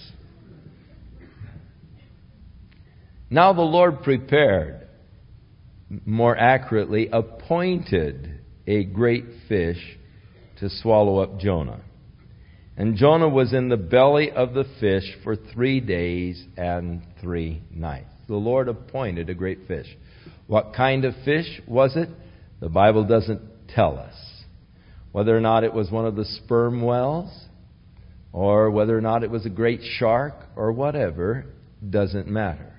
Now the Lord prepared, more accurately, appointed a great fish to swallow up Jonah. And Jonah was in the belly of the fish for three days and three nights. The Lord appointed a great fish. What kind of fish was it? The Bible doesn't tell us. Whether or not it was one of the sperm whales, or whether or not it was a great shark, or whatever, doesn't matter.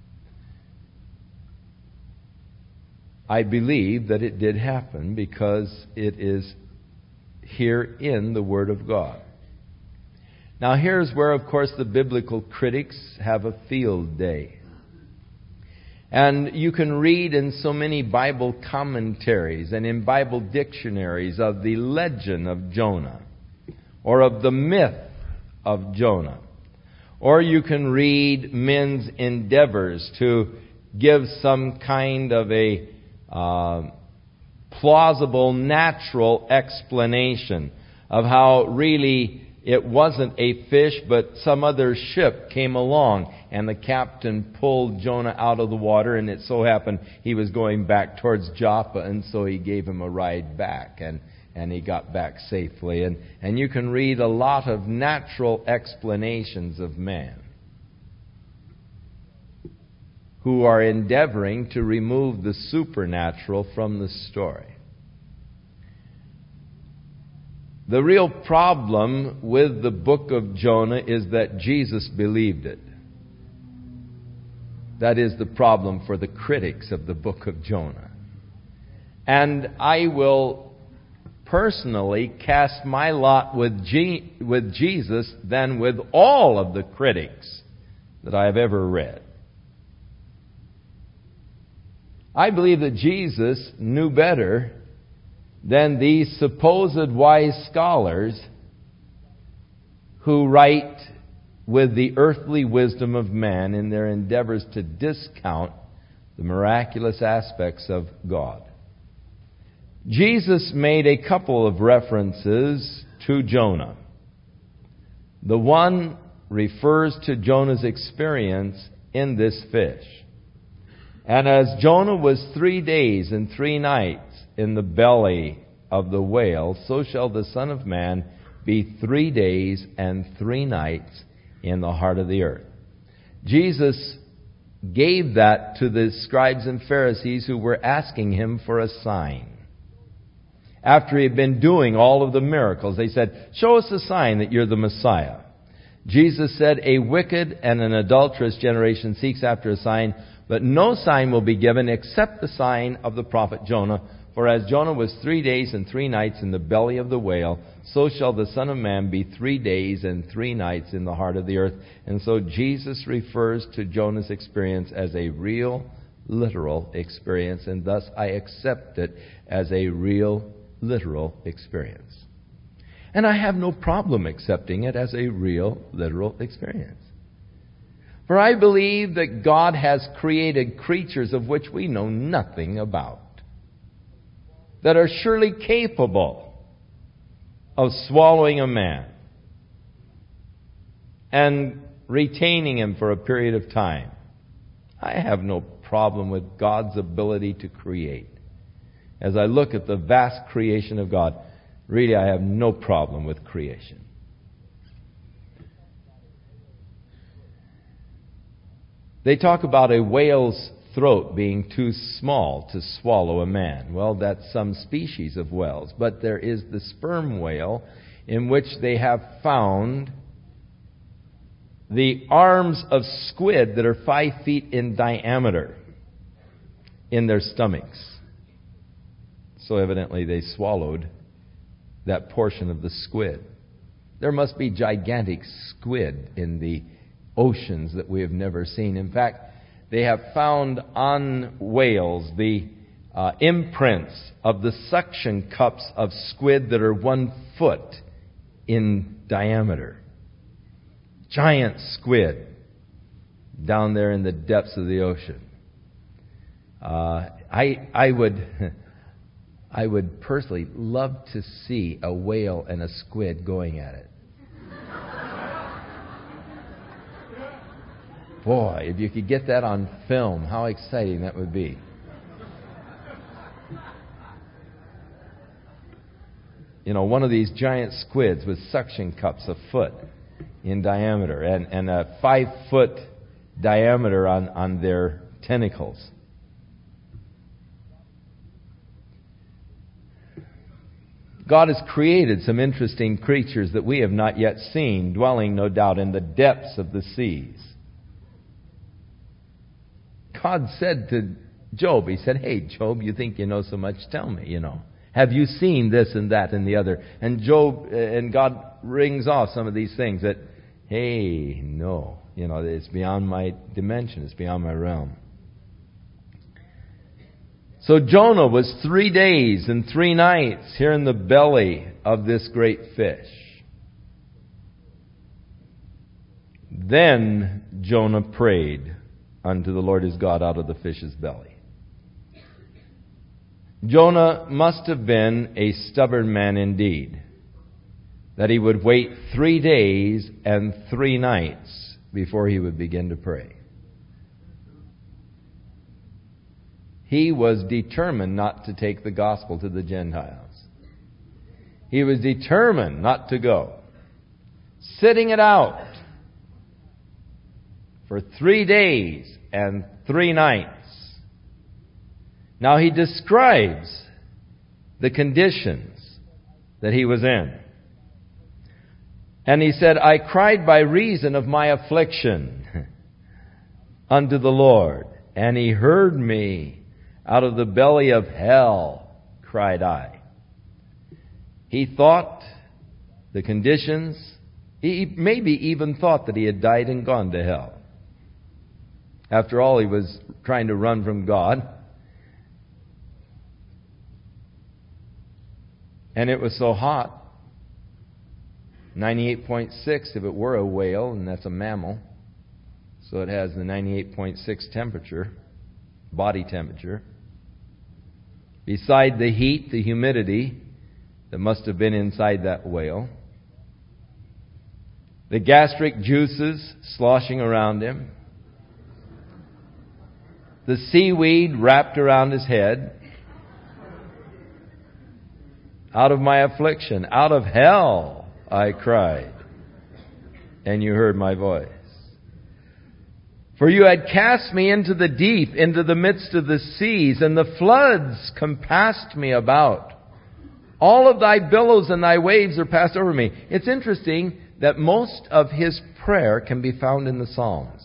I believe that it did happen because it is here in the Word of God. Now here's where, of course, the biblical critics have a field day. And you can read in so many Bible commentaries and in Bible dictionaries of the legend of Jonah, or of the myth of Jonah. Or you can read men's endeavors to give some kind of a uh, plausible, natural explanation of how really it wasn't a fish, but some other ship came along, and the captain pulled Jonah out of the water, and it so happened he was going back towards Joppa, and so he gave him a ride back, and, and he got back safely. And, and you can read a lot of natural explanations of man who are endeavoring to remove the supernatural from the story. The real problem with the book of Jonah is that Jesus believed it. That is the problem for the critics of the book of Jonah. And I will personally cast my lot with, G- with Jesus than with all of the critics that I have ever read. I believe that Jesus knew better than these supposed wise scholars who write with the earthly wisdom of man in their endeavors to discount the miraculous aspects of God. Jesus made a couple of references to Jonah. The one refers to Jonah's experience in this fish. And as Jonah was three days and three nights in the belly of the whale, so shall the Son of Man be three days and three nights in the heart of the earth. Jesus gave that to the scribes and Pharisees who were asking him for a sign. After he had been doing all of the miracles, they said, "Show us a sign that you're the Messiah." Jesus said, "A wicked and an adulterous generation seeks after a sign, but no sign will be given except the sign of the prophet Jonah. For as Jonah was three days and three nights in the belly of the whale, so shall the Son of Man be three days and three nights in the heart of the earth." And so Jesus refers to Jonah's experience as a real, literal experience, and thus I accept it as a real, literal experience. And I have no problem accepting it as a real, literal experience. For I believe that God has created creatures of which we know nothing about, that are surely capable of swallowing a man and retaining him for a period of time. I have no problem with God's ability to create. As I look at the vast creation of God, really I have no problem with creation. They talk about a whale's throat being too small to swallow a man. Well, that's some species of whales. But there is the sperm whale, in which they have found the arms of squid that are five feet in diameter in their stomachs. So evidently they swallowed that portion of the squid. There must be gigantic squid in the oceans that we have never seen. In fact, they have found on whales the uh, imprints of the suction cups of squid that are one foot in diameter. Giant squid down there in the depths of the ocean. Uh, I I would I would personally love to see a whale and a squid going at it. Boy, if you could get that on film, how exciting that would be. You know, one of these giant squids with suction cups a foot in diameter and, and a five foot diameter on, on their tentacles. God has created some interesting creatures that we have not yet seen, dwelling, no doubt, in the depths of the seas. God said to Job, He said, "Hey, Job, you think you know so much? Tell me, you know. Have you seen this and that and the other?" And Job, and God rings off some of these things that, hey, no, you know, it's beyond my dimension. It's beyond my realm. So Jonah was three days and three nights here in the belly of this great fish. Then Jonah prayed unto the Lord his God out of the fish's belly. Jonah must have been a stubborn man indeed, that he would wait three days and three nights before he would begin to pray. He was determined not to take the gospel to the Gentiles. He was determined not to go. Sitting it out for three days and three nights. Now he describes the conditions that he was in. And he said, I cried by reason of my affliction unto the Lord, and he heard me. Out of the belly of hell cried I. He thought the conditions, he maybe even thought that he had died and gone to hell. After all, he was trying to run from God. And it was so hot. ninety-eight point six if it were a whale, and that's a mammal. So it has the ninety-eight point six temperature, body temperature. Beside the heat, the humidity that must have been inside that whale. The gastric juices sloshing around him. The seaweed wrapped around his head. Out of my affliction, out of hell, I cried, and you heard my voice. For you had cast me into the deep, into the midst of the seas, and the floods compassed me about. All of thy billows and thy waves are passed over me. It's interesting that most of his prayer can be found in the Psalms.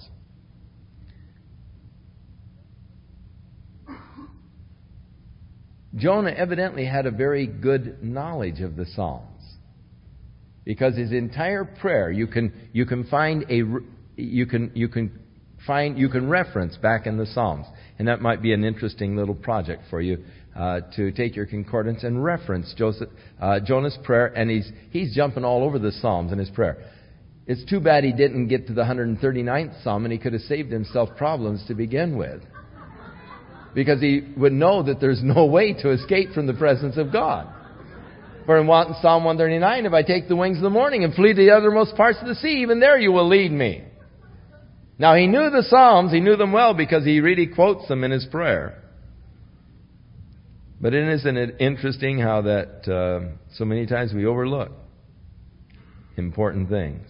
Jonah evidently had a very good knowledge of the Psalms, because his entire prayer you can you can find a you can you can find you can reference back in the Psalms, and that might be an interesting little project for you uh, to take your concordance and reference Joseph, uh, Jonah's prayer, and he's he's jumping all over the Psalms in his prayer. It's too bad he didn't get to the one hundred thirty-ninth Psalm, and he could have saved himself problems to begin with. Because he would know that there's no way to escape from the presence of God. For in Psalm one thirty-nine, if I take the wings of the morning and flee to the uttermost parts of the sea, even there you will lead me. Now he knew the Psalms, he knew them well because he really quotes them in his prayer. But isn't it interesting how that uh, so many times we overlook important things?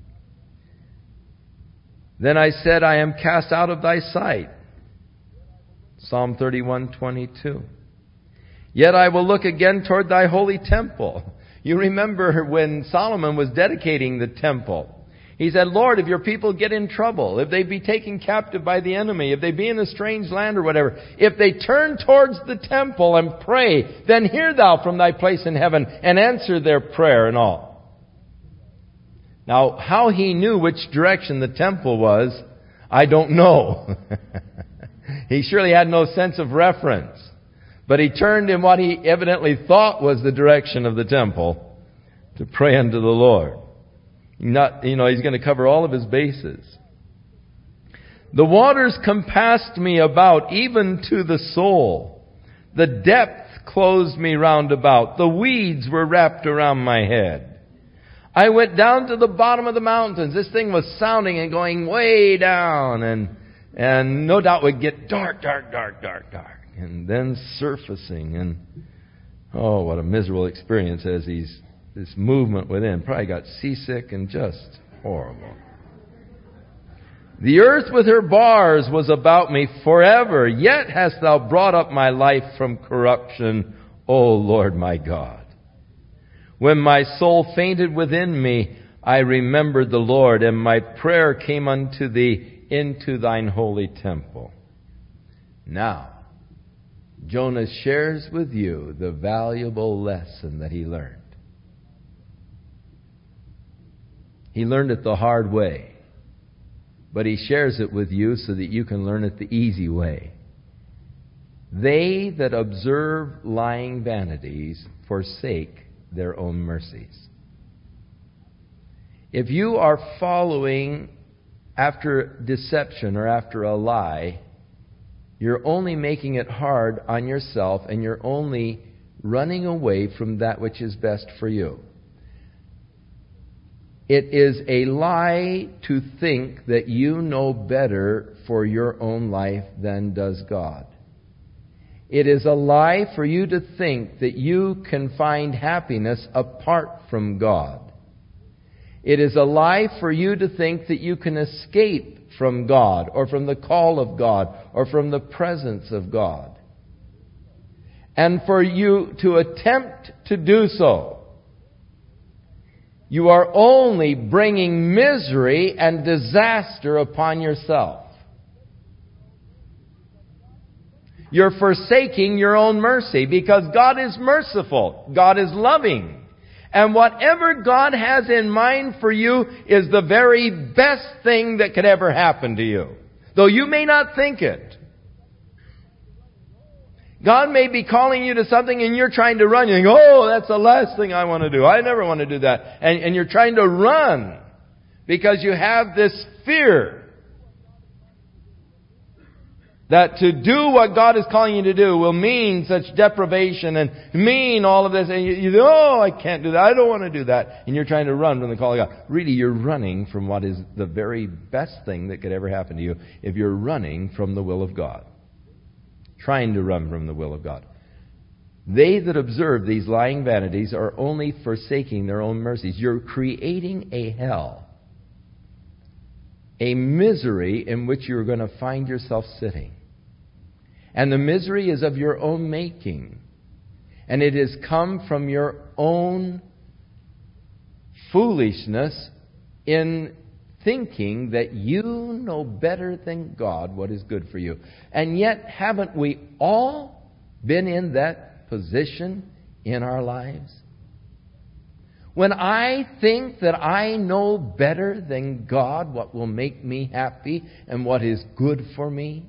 Then I said, I am cast out of thy sight. Psalm thirty-one twenty-two. Yet I will look again toward thy holy temple. You remember when Solomon was dedicating the temple. He said, Lord, if your people get in trouble, if they be taken captive by the enemy, if they be in a strange land or whatever, if they turn towards the temple and pray, then hear thou from thy place in heaven and answer their prayer and all. Now, how he knew which direction the temple was, I don't know. He surely had no sense of reference. But he turned in what he evidently thought was the direction of the temple to pray unto the Lord. Not, you know, he's going to cover all of his bases. The waters compassed me about, even to the soul. The depth closed me round about. The weeds were wrapped around my head. I went down to the bottom of the mountains. This thing was sounding and going way down, and And no doubt would get dark, dark, dark, dark, dark. And then surfacing. And oh, what a miserable experience as he's this movement within. Probably got seasick and just horrible. The earth with her bars was about me forever. Yet hast thou brought up my life from corruption, O Lord my God. When my soul fainted within me, I remembered the Lord, and my prayer came unto thee into thine holy temple. Now, Jonah shares with you the valuable lesson that he learned. He learned it the hard way, but he shares it with you so that you can learn it the easy way. They that observe lying vanities forsake their own mercies. If you are following after deception or after a lie, you're only making it hard on yourself, and you're only running away from that which is best for you. It is a lie to think that you know better for your own life than does God. It is a lie for you to think that you can find happiness apart from God. It is a lie for you to think that you can escape from God, or from the call of God, or from the presence of God. And for you to attempt to do so, you are only bringing misery and disaster upon yourself. You're forsaking your own mercy, because God is merciful. God is loving. And whatever God has in mind for you is the very best thing that could ever happen to you, though you may not think it. God may be calling you to something and you're trying to run. You think, oh, that's the last thing I want to do. I never want to do that. And, and you're trying to run because you have this fear that to do what God is calling you to do will mean such deprivation and mean all of this. And you, you say, oh, I can't do that. I don't want to do that. And you're trying to run from the call of God. Really, you're running from what is the very best thing that could ever happen to you if you're running from the will of God. Trying to run from the will of God. They that observe these lying vanities are only forsaking their own mercies. You're creating a hell. A misery in which you're going to find yourself sitting. And the misery is of your own making. And it has come from your own foolishness in thinking that you know better than God what is good for you. And yet, haven't we all been in that position in our lives? When I think that I know better than God what will make me happy and what is good for me.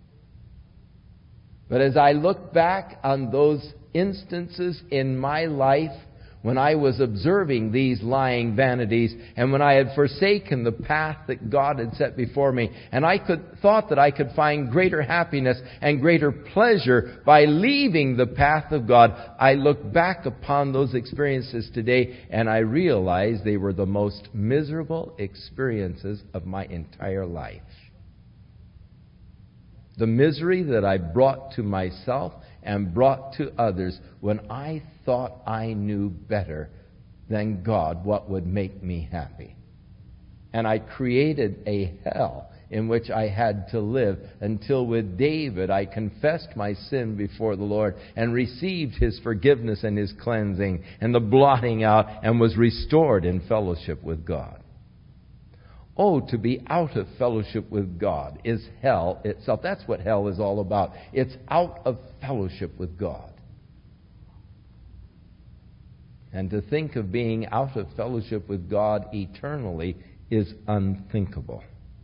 But as I look back on those instances in my life when I was observing these lying vanities and when I had forsaken the path that God had set before me, and I could thought that I could find greater happiness and greater pleasure by leaving the path of God, I look back upon those experiences today and I realize they were the most miserable experiences of my entire life. The misery that I brought to myself and brought to others when I thought I knew better than God what would make me happy. And I created a hell in which I had to live until with David I confessed my sin before the Lord and received His forgiveness and His cleansing and the blotting out and was restored in fellowship with God. Oh, to be out of fellowship with God is hell itself. That's what hell is all about. It's out of fellowship with God. And to think of being out of fellowship with God eternally is unthinkable.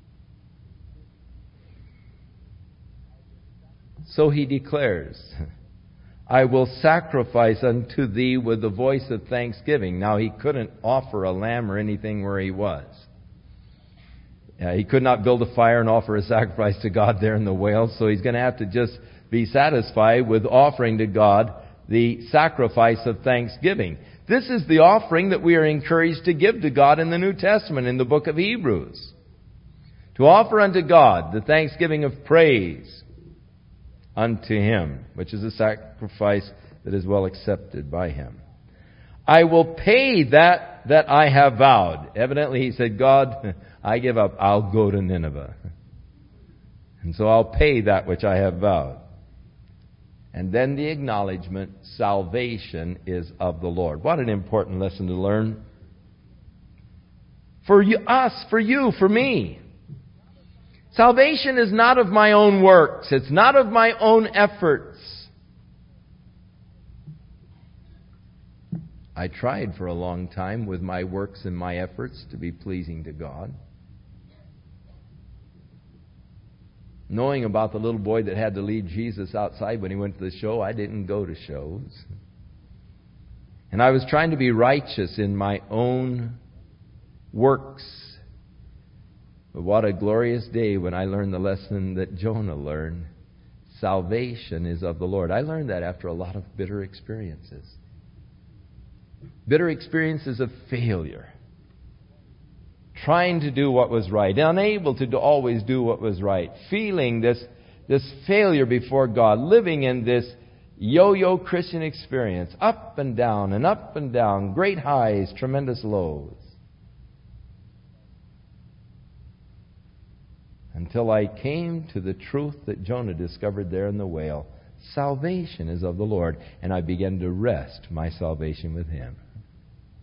So he declares, I will sacrifice unto thee with the voice of thanksgiving. Now he couldn't offer a lamb or anything where he was. Uh, he could not build a fire and offer a sacrifice to God there in the whale, so he's going to have to just be satisfied with offering to God the sacrifice of thanksgiving. This is the offering that we are encouraged to give to God in the New Testament, in the book of Hebrews. To offer unto God the thanksgiving of praise unto Him, which is a sacrifice that is well accepted by Him. I will pay that that I have vowed. Evidently he said, God, I give up. I'll go to Nineveh. And so I'll pay that which I have vowed. And then the acknowledgement, salvation is of the Lord. What an important lesson to learn. For you, us, for you, for me. Salvation is not of my own works. It's not of my own efforts. I tried for a long time with my works and my efforts to be pleasing to God. Knowing about the little boy that had to leave Jesus outside when he went to the show, I didn't go to shows. And I was trying to be righteous in my own works. But what a glorious day when I learned the lesson that Jonah learned. Salvation is of the Lord. I learned that after a lot of bitter experiences. Bitter experiences of failure. Trying to do what was right. Unable to do, always do what was right. Feeling this, this failure before God. Living in this yo-yo Christian experience. Up and down and up and down. Great highs, tremendous lows. Until I came to the truth that Jonah discovered there in the whale. Salvation is of the Lord. And I began to rest my salvation with Him.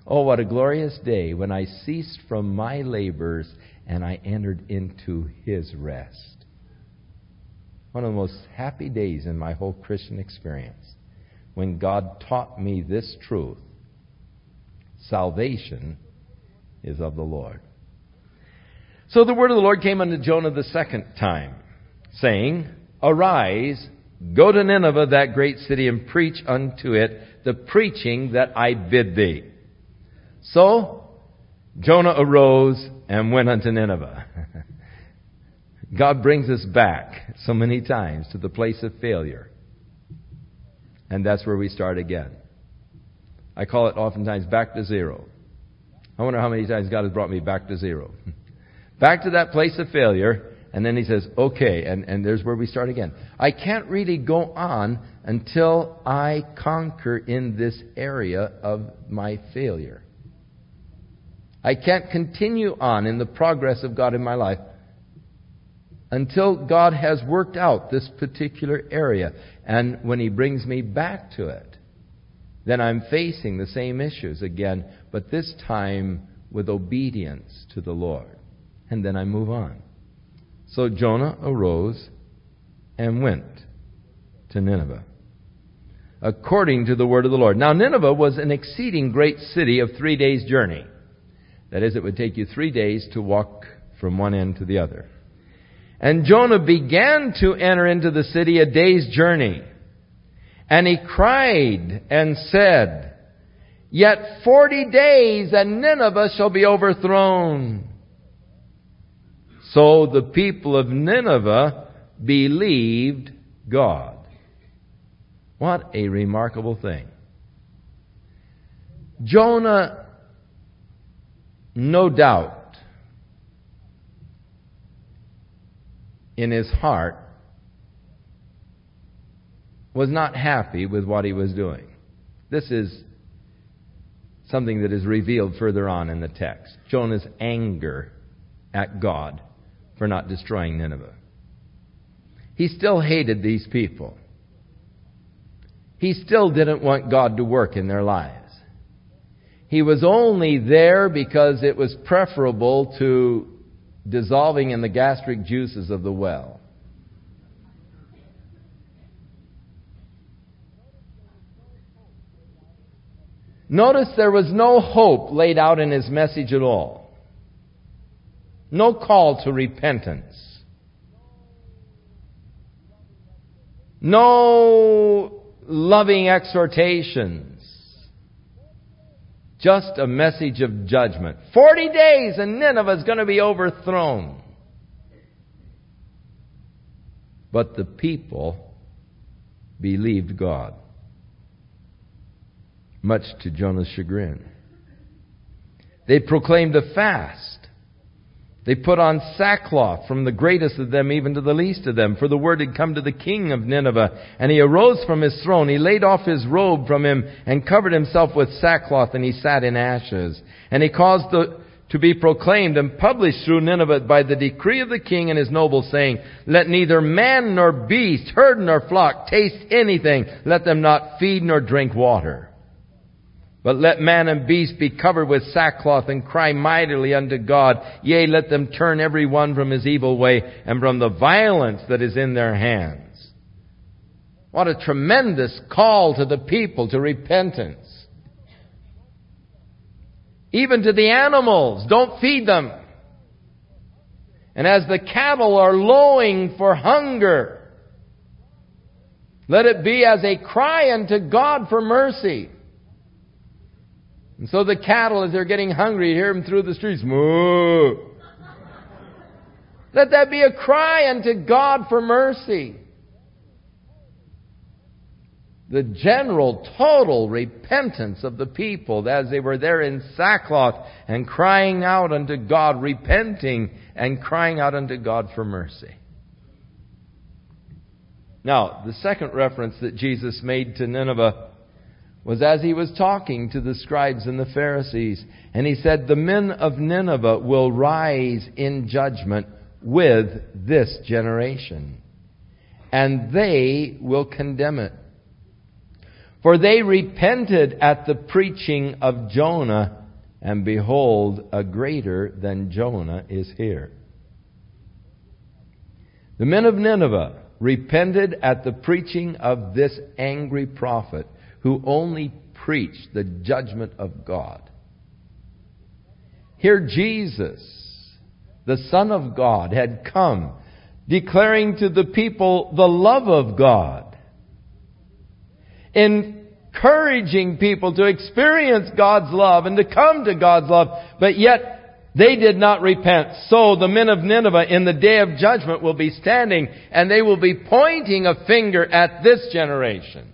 Oh, what a glorious day when I ceased from my labors and I entered into His rest. One of the most happy days in my whole Christian experience, when God taught me this truth: salvation is of the Lord. So the word of the Lord came unto Jonah the second time, saying, Arise, go to Nineveh, that great city, and preach unto it the preaching that I bid thee. So Jonah arose and went unto Nineveh. God brings us back so many times to the place of failure. And that's where we start again. I call it oftentimes back to zero. I wonder how many times God has brought me back to zero. Back to that place of failure. And then He says, okay, and, and there's where we start again. I can't really go on until I conquer in this area of my failure. I can't continue on in the progress of God in my life until God has worked out this particular area. And when He brings me back to it, then I'm facing the same issues again, but this time with obedience to the Lord. And then I move on. So Jonah arose and went to Nineveh, according to the word of the Lord. Now Nineveh was an exceeding great city of three days' journey. That is, it would take you three days to walk from one end to the other. And Jonah began to enter into the city a day's journey. And he cried and said, Yet forty days and Nineveh shall be overthrown. So the people of Nineveh believed God. What a remarkable thing. Jonah, no doubt, in his heart, was not happy with what he was doing. This is something that is revealed further on in the text. Jonah's anger at God for not destroying Nineveh. He still hated these people. He still didn't want God to work in their lives. He was only there because it was preferable to dissolving in the gastric juices of the well. Notice there was no hope laid out in his message at all. No call to repentance. No loving exhortations. Just a message of judgment. Forty days and Nineveh is going to be overthrown. But the people believed God, much to Jonah's chagrin. They proclaimed a fast. They put on sackcloth, from the greatest of them even to the least of them. For the word had come to the king of Nineveh, and he arose from his throne. He laid off his robe from him and covered himself with sackcloth, and he sat in ashes. And he caused the, to be proclaimed and published through Nineveh by the decree of the king and his nobles, saying, Let neither man nor beast, herd nor flock taste anything. Let them not feed nor drink water. But let man and beast be covered with sackcloth and cry mightily unto God. Yea, let them turn every one from his evil way and from the violence that is in their hands. What a tremendous call to the people to repentance. Even to the animals, don't feed them. And as the cattle are lowing for hunger, let it be as a cry unto God for mercy. And so the cattle, as they're getting hungry, you hear them through the streets. Moo! Let that be a cry unto God for mercy. The general, total repentance of the people as they were there in sackcloth and crying out unto God, repenting and crying out unto God for mercy. Now, the second reference that Jesus made to Nineveh was as he was talking to the scribes and the Pharisees. And he said, The men of Nineveh will rise in judgment with this generation, and they will condemn it. For they repented at the preaching of Jonah, and behold, a greater than Jonah is here. The men of Nineveh repented at the preaching of this angry prophet who only preached the judgment of God. Here Jesus, the Son of God, had come declaring to the people the love of God, encouraging people to experience God's love and to come to God's love, but yet they did not repent. So the men of Nineveh in the day of judgment will be standing and they will be pointing a finger at this generation.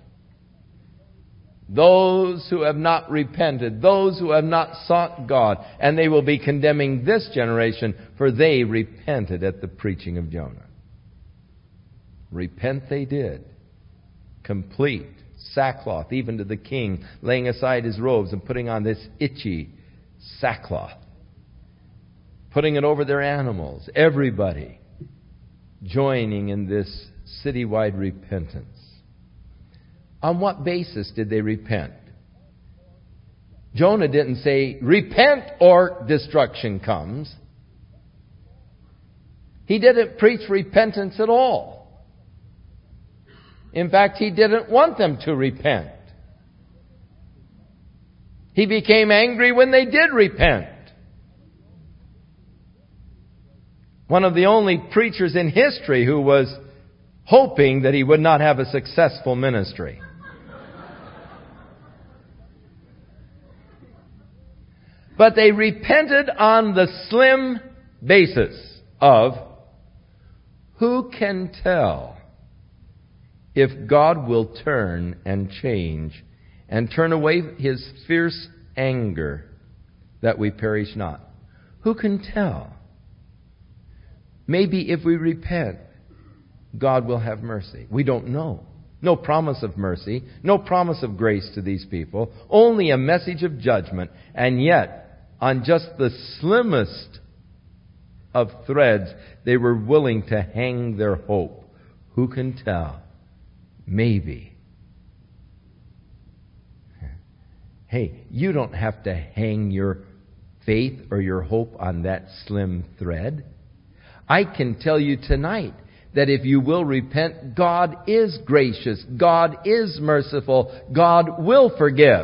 Those who have not repented, those who have not sought God, and they will be condemning this generation, for they repented at the preaching of Jonah. Repent they did. Complete sackcloth, even to the king, laying aside his robes and putting on this itchy sackcloth, putting it over their animals. Everybody joining in this citywide repentance. On what basis did they repent? Jonah didn't say, repent or destruction comes. He didn't preach repentance at all. In fact, he didn't want them to repent. He became angry when they did repent. One of the only preachers in history who was hoping that he would not have a successful ministry. But they repented on the slim basis of, who can tell if God will turn and change and turn away His fierce anger that we perish not? Who can tell? Maybe if we repent, God will have mercy. We don't know. No promise of mercy, no promise of grace to these people, only a message of judgment. And yet, on just the slimmest of threads, they were willing to hang their hope. Who can tell? Maybe. Hey, you don't have to hang your faith or your hope on that slim thread. I can tell you tonight that if you will repent, God is gracious. God is merciful. God will forgive.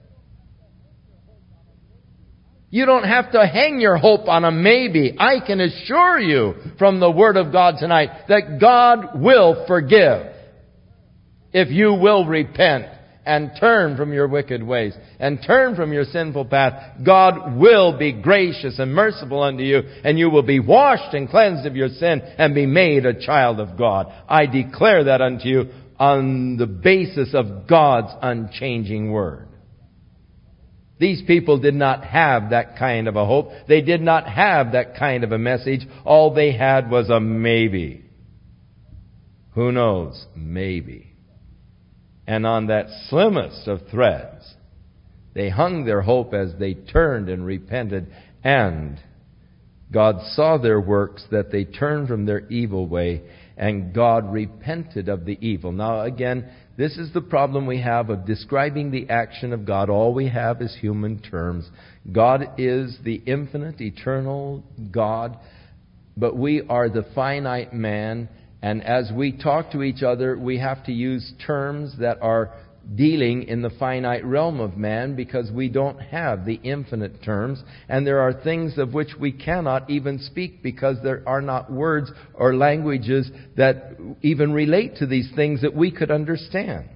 You don't have to hang your hope on a maybe. I can assure you from the Word of God tonight that God will forgive if you will repent and turn from your wicked ways and turn from your sinful path. God will be gracious and merciful unto you, and you will be washed and cleansed of your sin and be made a child of God. I declare that unto you on the basis of God's unchanging Word. These people did not have that kind of a hope. They did not have that kind of a message. All they had was a maybe. Who knows? Maybe. And on that slimmest of threads, they hung their hope as they turned and repented. And God saw their works, that they turned from their evil way, and God repented of the evil. Now again, this is the problem we have of describing the action of God. All we have is human terms. God is the infinite, eternal God, but we are the finite man. And as we talk to each other, we have to use terms that are dealing in the finite realm of man, because we don't have the infinite terms. And there are things of which we cannot even speak, because there are not words or languages that even relate to these things that we could understand.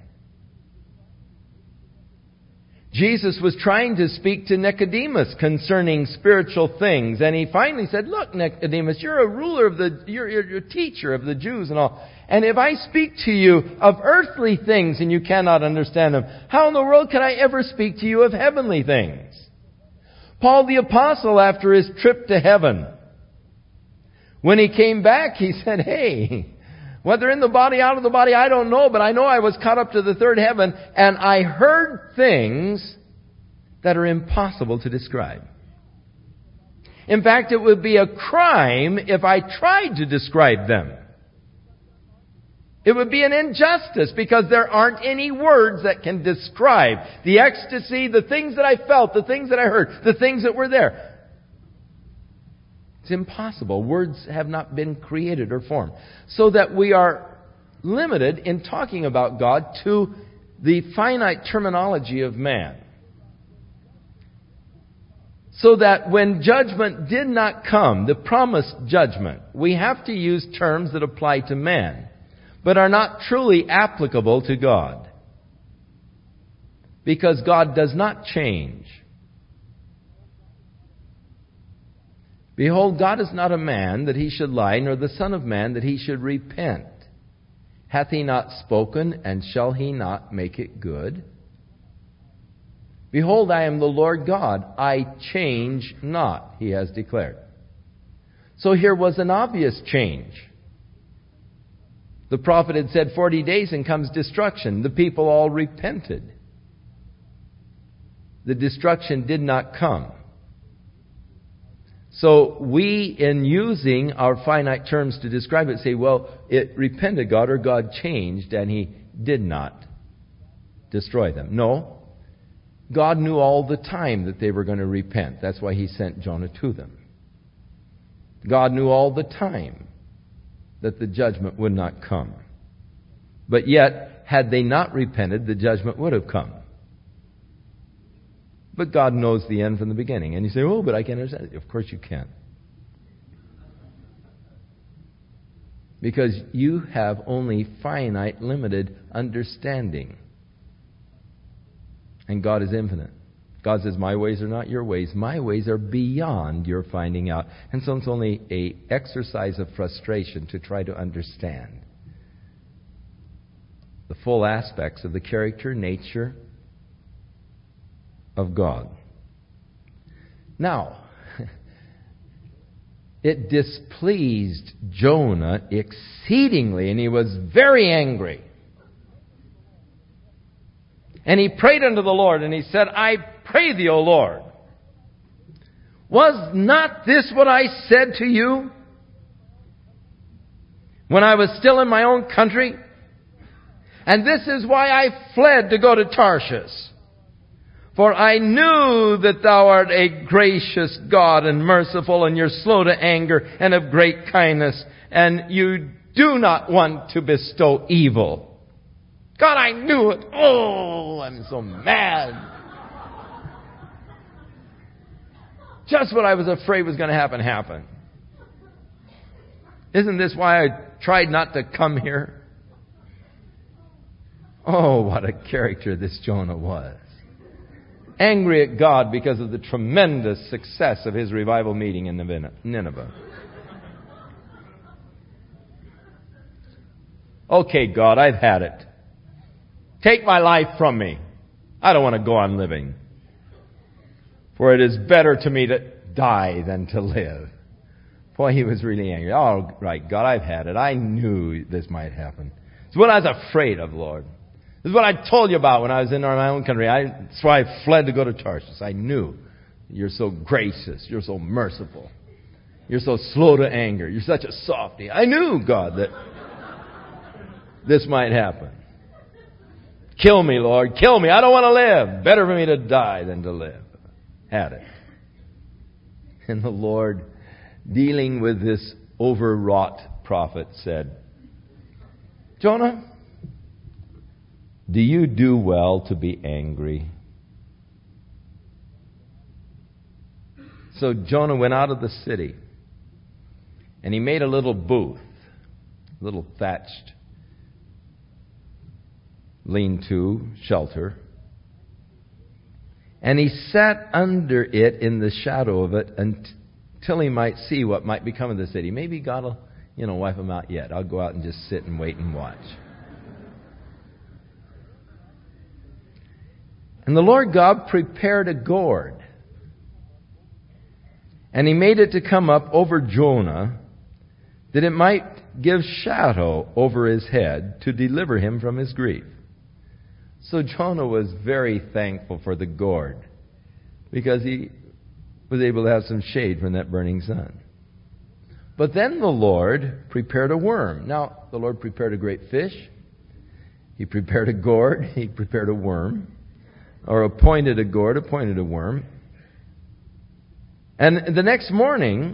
Jesus was trying to speak to Nicodemus concerning spiritual things, and he finally said, "Look, Nicodemus, you're a ruler of the, you're, you're a teacher of the Jews and all. And if I speak to you of earthly things and you cannot understand them, how in the world can I ever speak to you of heavenly things?" Paul the Apostle, after his trip to heaven, when he came back, he said, "Hey, whether in the body, out of the body, I don't know, but I know I was caught up to the third heaven, and I heard things that are impossible to describe. In fact, it would be a crime if I tried to describe them." It would be an injustice because there aren't any words that can describe the ecstasy, the things that I felt, the things that I heard, the things that were there. It's impossible. Words have not been created or formed. So that we are limited in talking about God to the finite terminology of man. So that when judgment did not come, the promised judgment, we have to use terms that apply to man, but are not truly applicable to God. Because God does not change. Behold, God is not a man that he should lie, nor the Son of Man that he should repent. Hath he not spoken, and shall he not make it good? Behold, I am the Lord God. I change not, he has declared. So here was an obvious change. The prophet had said, forty days and comes destruction. The people all repented. The destruction did not come. So we, in using our finite terms to describe it, say, well, it repented God, or God changed, and he did not destroy them. No. God knew all the time that they were going to repent. That's why he sent Jonah to them. God knew all the time that the judgment would not come. But yet, had they not repented, the judgment would have come. But God knows the end from the beginning. And you say, oh, but I can't understand it. Of course you can. Because you have only finite, limited understanding. And God is infinite. God says, my ways are not your ways. My ways are beyond your finding out. And so it's only an exercise of frustration to try to understand the full aspects of the character, nature of God. Now, it displeased Jonah exceedingly, and he was very angry. And he prayed unto the Lord, and he said, I pray thee, O Lord, was not this what I said to you when I was still in my own country? And this is why I fled to go to Tarshish. For I knew that thou art a gracious God and merciful, and you're slow to anger and of great kindness, and you do not want to bestow evil. God, I knew it. Oh, I'm so mad. Just what I was afraid was going to happen, happened. Isn't this why I tried not to come here? Oh, what a character this Jonah was. Angry at God because of the tremendous success of his revival meeting in Nineveh. Okay, God, I've had it. Take my life from me. I don't want to go on living. For it is better to me to die than to live. Boy, he was really angry. All right, God, I've had it. I knew this might happen. It's what I was afraid of, Lord. This is what I told you about when I was in my own country. I, that's why I fled to go to Tarshish. I knew you're so gracious. You're so merciful. You're so slow to anger. You're such a softy. I knew, God, that this might happen. Kill me, Lord. Kill me. I don't want to live. Better for me to die than to live. Had it. And the Lord, dealing with this overwrought prophet, said, Jonah, do you do well to be angry? So Jonah went out of the city, and he made a little booth, a little thatched lean-to shelter, and he sat under it in the shadow of it until he might see what might become of the city. Maybe God will, you know, wipe him out yet. I'll go out and just sit and wait and watch. And the Lord God prepared a gourd, and he made it to come up over Jonah, that it might give shadow over his head to deliver him from his grief. So Jonah was very thankful for the gourd, because he was able to have some shade from that burning sun. But then the Lord prepared a worm. Now, the Lord prepared a great fish. He prepared a gourd. He prepared a worm. Or appointed a gourd, appointed a worm. And the next morning,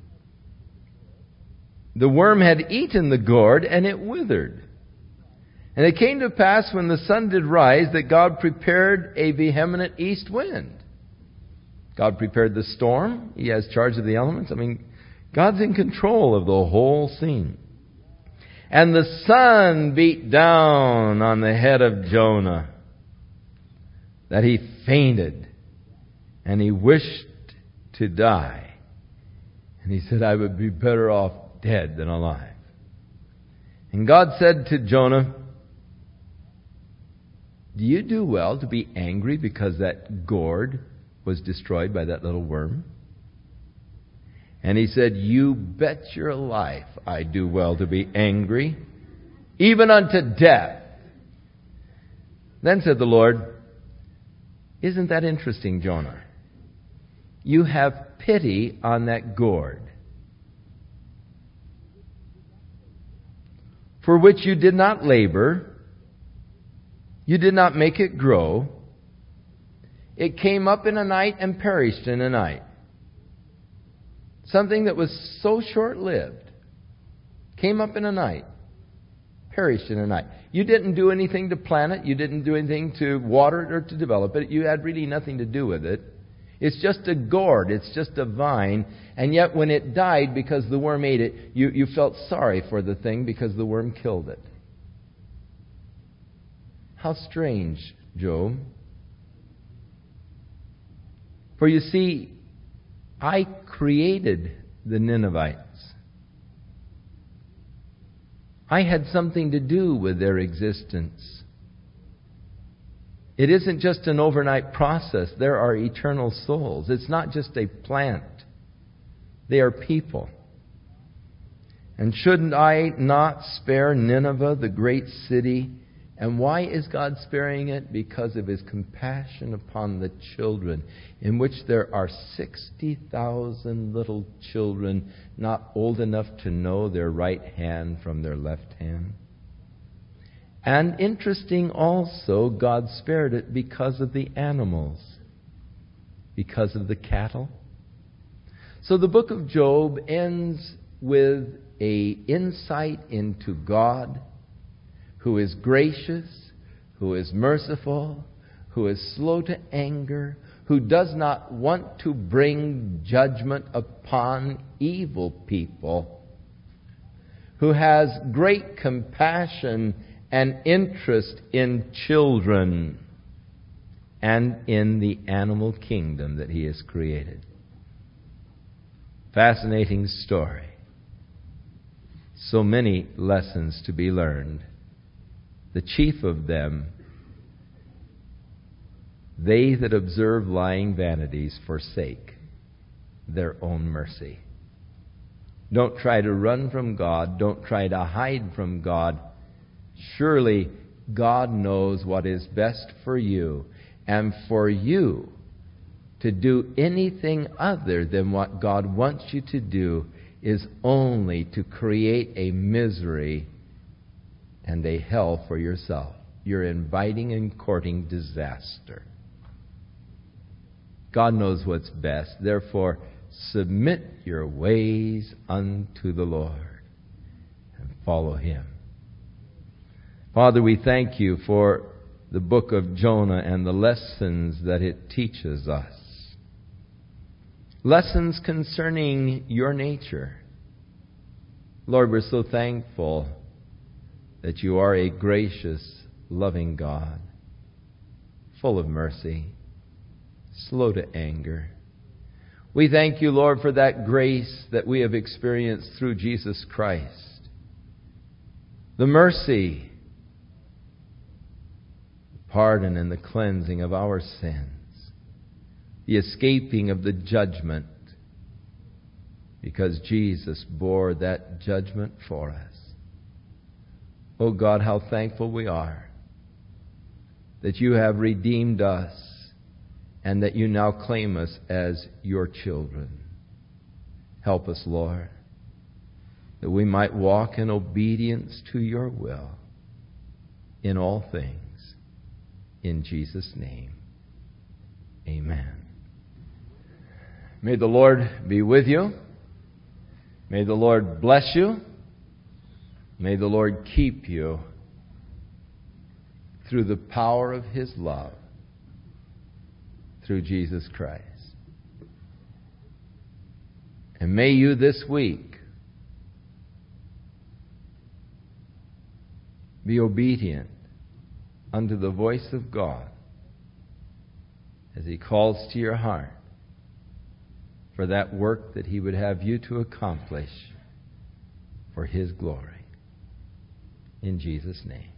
the worm had eaten the gourd, and it withered. And it came to pass when the sun did rise that God prepared a vehement east wind. God prepared the storm. He has charge of the elements. I mean, God's in control of the whole scene. And the sun beat down on the head of Jonah, that he fainted, and he wished to die. And he said, I would be better off dead than alive. And God said to Jonah, do you do well to be angry because that gourd was destroyed by that little worm? And he said, you bet your life I do well to be angry, even unto death. Then said the Lord, isn't that interesting, Jonah? You have pity on that gourd, for which you did not labor, you did not make it grow. It came up in a night and perished in a night. Something that was so short-lived came up in a night, perished in a night. You didn't do anything to plant it. You didn't do anything to water it or to develop it. You had really nothing to do with it. It's just a gourd. It's just a vine. And yet when it died because the worm ate it, you, you felt sorry for the thing because the worm killed it. How strange, Job. For you see, I created the Ninevites. I had something to do with their existence. It isn't just an overnight process. There are eternal souls. It's not just a plant. They are people. And shouldn't I not spare Nineveh, the great city? And why is God sparing it? Because of His compassion upon the children, in which there are sixty thousand little children not old enough to know their right hand from their left hand. And interesting also, God spared it because of the animals, because of the cattle. So the book of Job ends with an insight into God, who is gracious, who is merciful, who is slow to anger, who does not want to bring judgment upon evil people, who has great compassion and interest in children and in the animal kingdom that He has created. Fascinating story. So many lessons to be learned. The chief of them, they that observe lying vanities forsake their own mercy. Don't try to run from God. Don't try to hide from God. Surely God knows what is best for you. And for you to do anything other than what God wants you to do is only to create a misery and a hell for yourself. You're inviting and courting disaster. God knows what's best. Therefore, submit your ways unto the Lord and follow Him. Father, we thank You for the book of Jonah and the lessons that it teaches us. Lessons concerning Your nature. Lord, we're so thankful that You are a gracious, loving God, full of mercy, slow to anger. We thank You, Lord, for that grace that we have experienced through Jesus Christ. The mercy, the pardon and the cleansing of our sins, the escaping of the judgment, because Jesus bore that judgment for us. Oh God, how thankful we are that You have redeemed us and that You now claim us as Your children. Help us, Lord. that we might walk in obedience to your will in all things. In Jesus' name, amen. May the Lord be with you. May the Lord bless you. May the Lord keep you through the power of His love through Jesus Christ. And may you this week be obedient unto the voice of God as He calls to your heart for that work that He would have you to accomplish for His glory. In Jesus' name.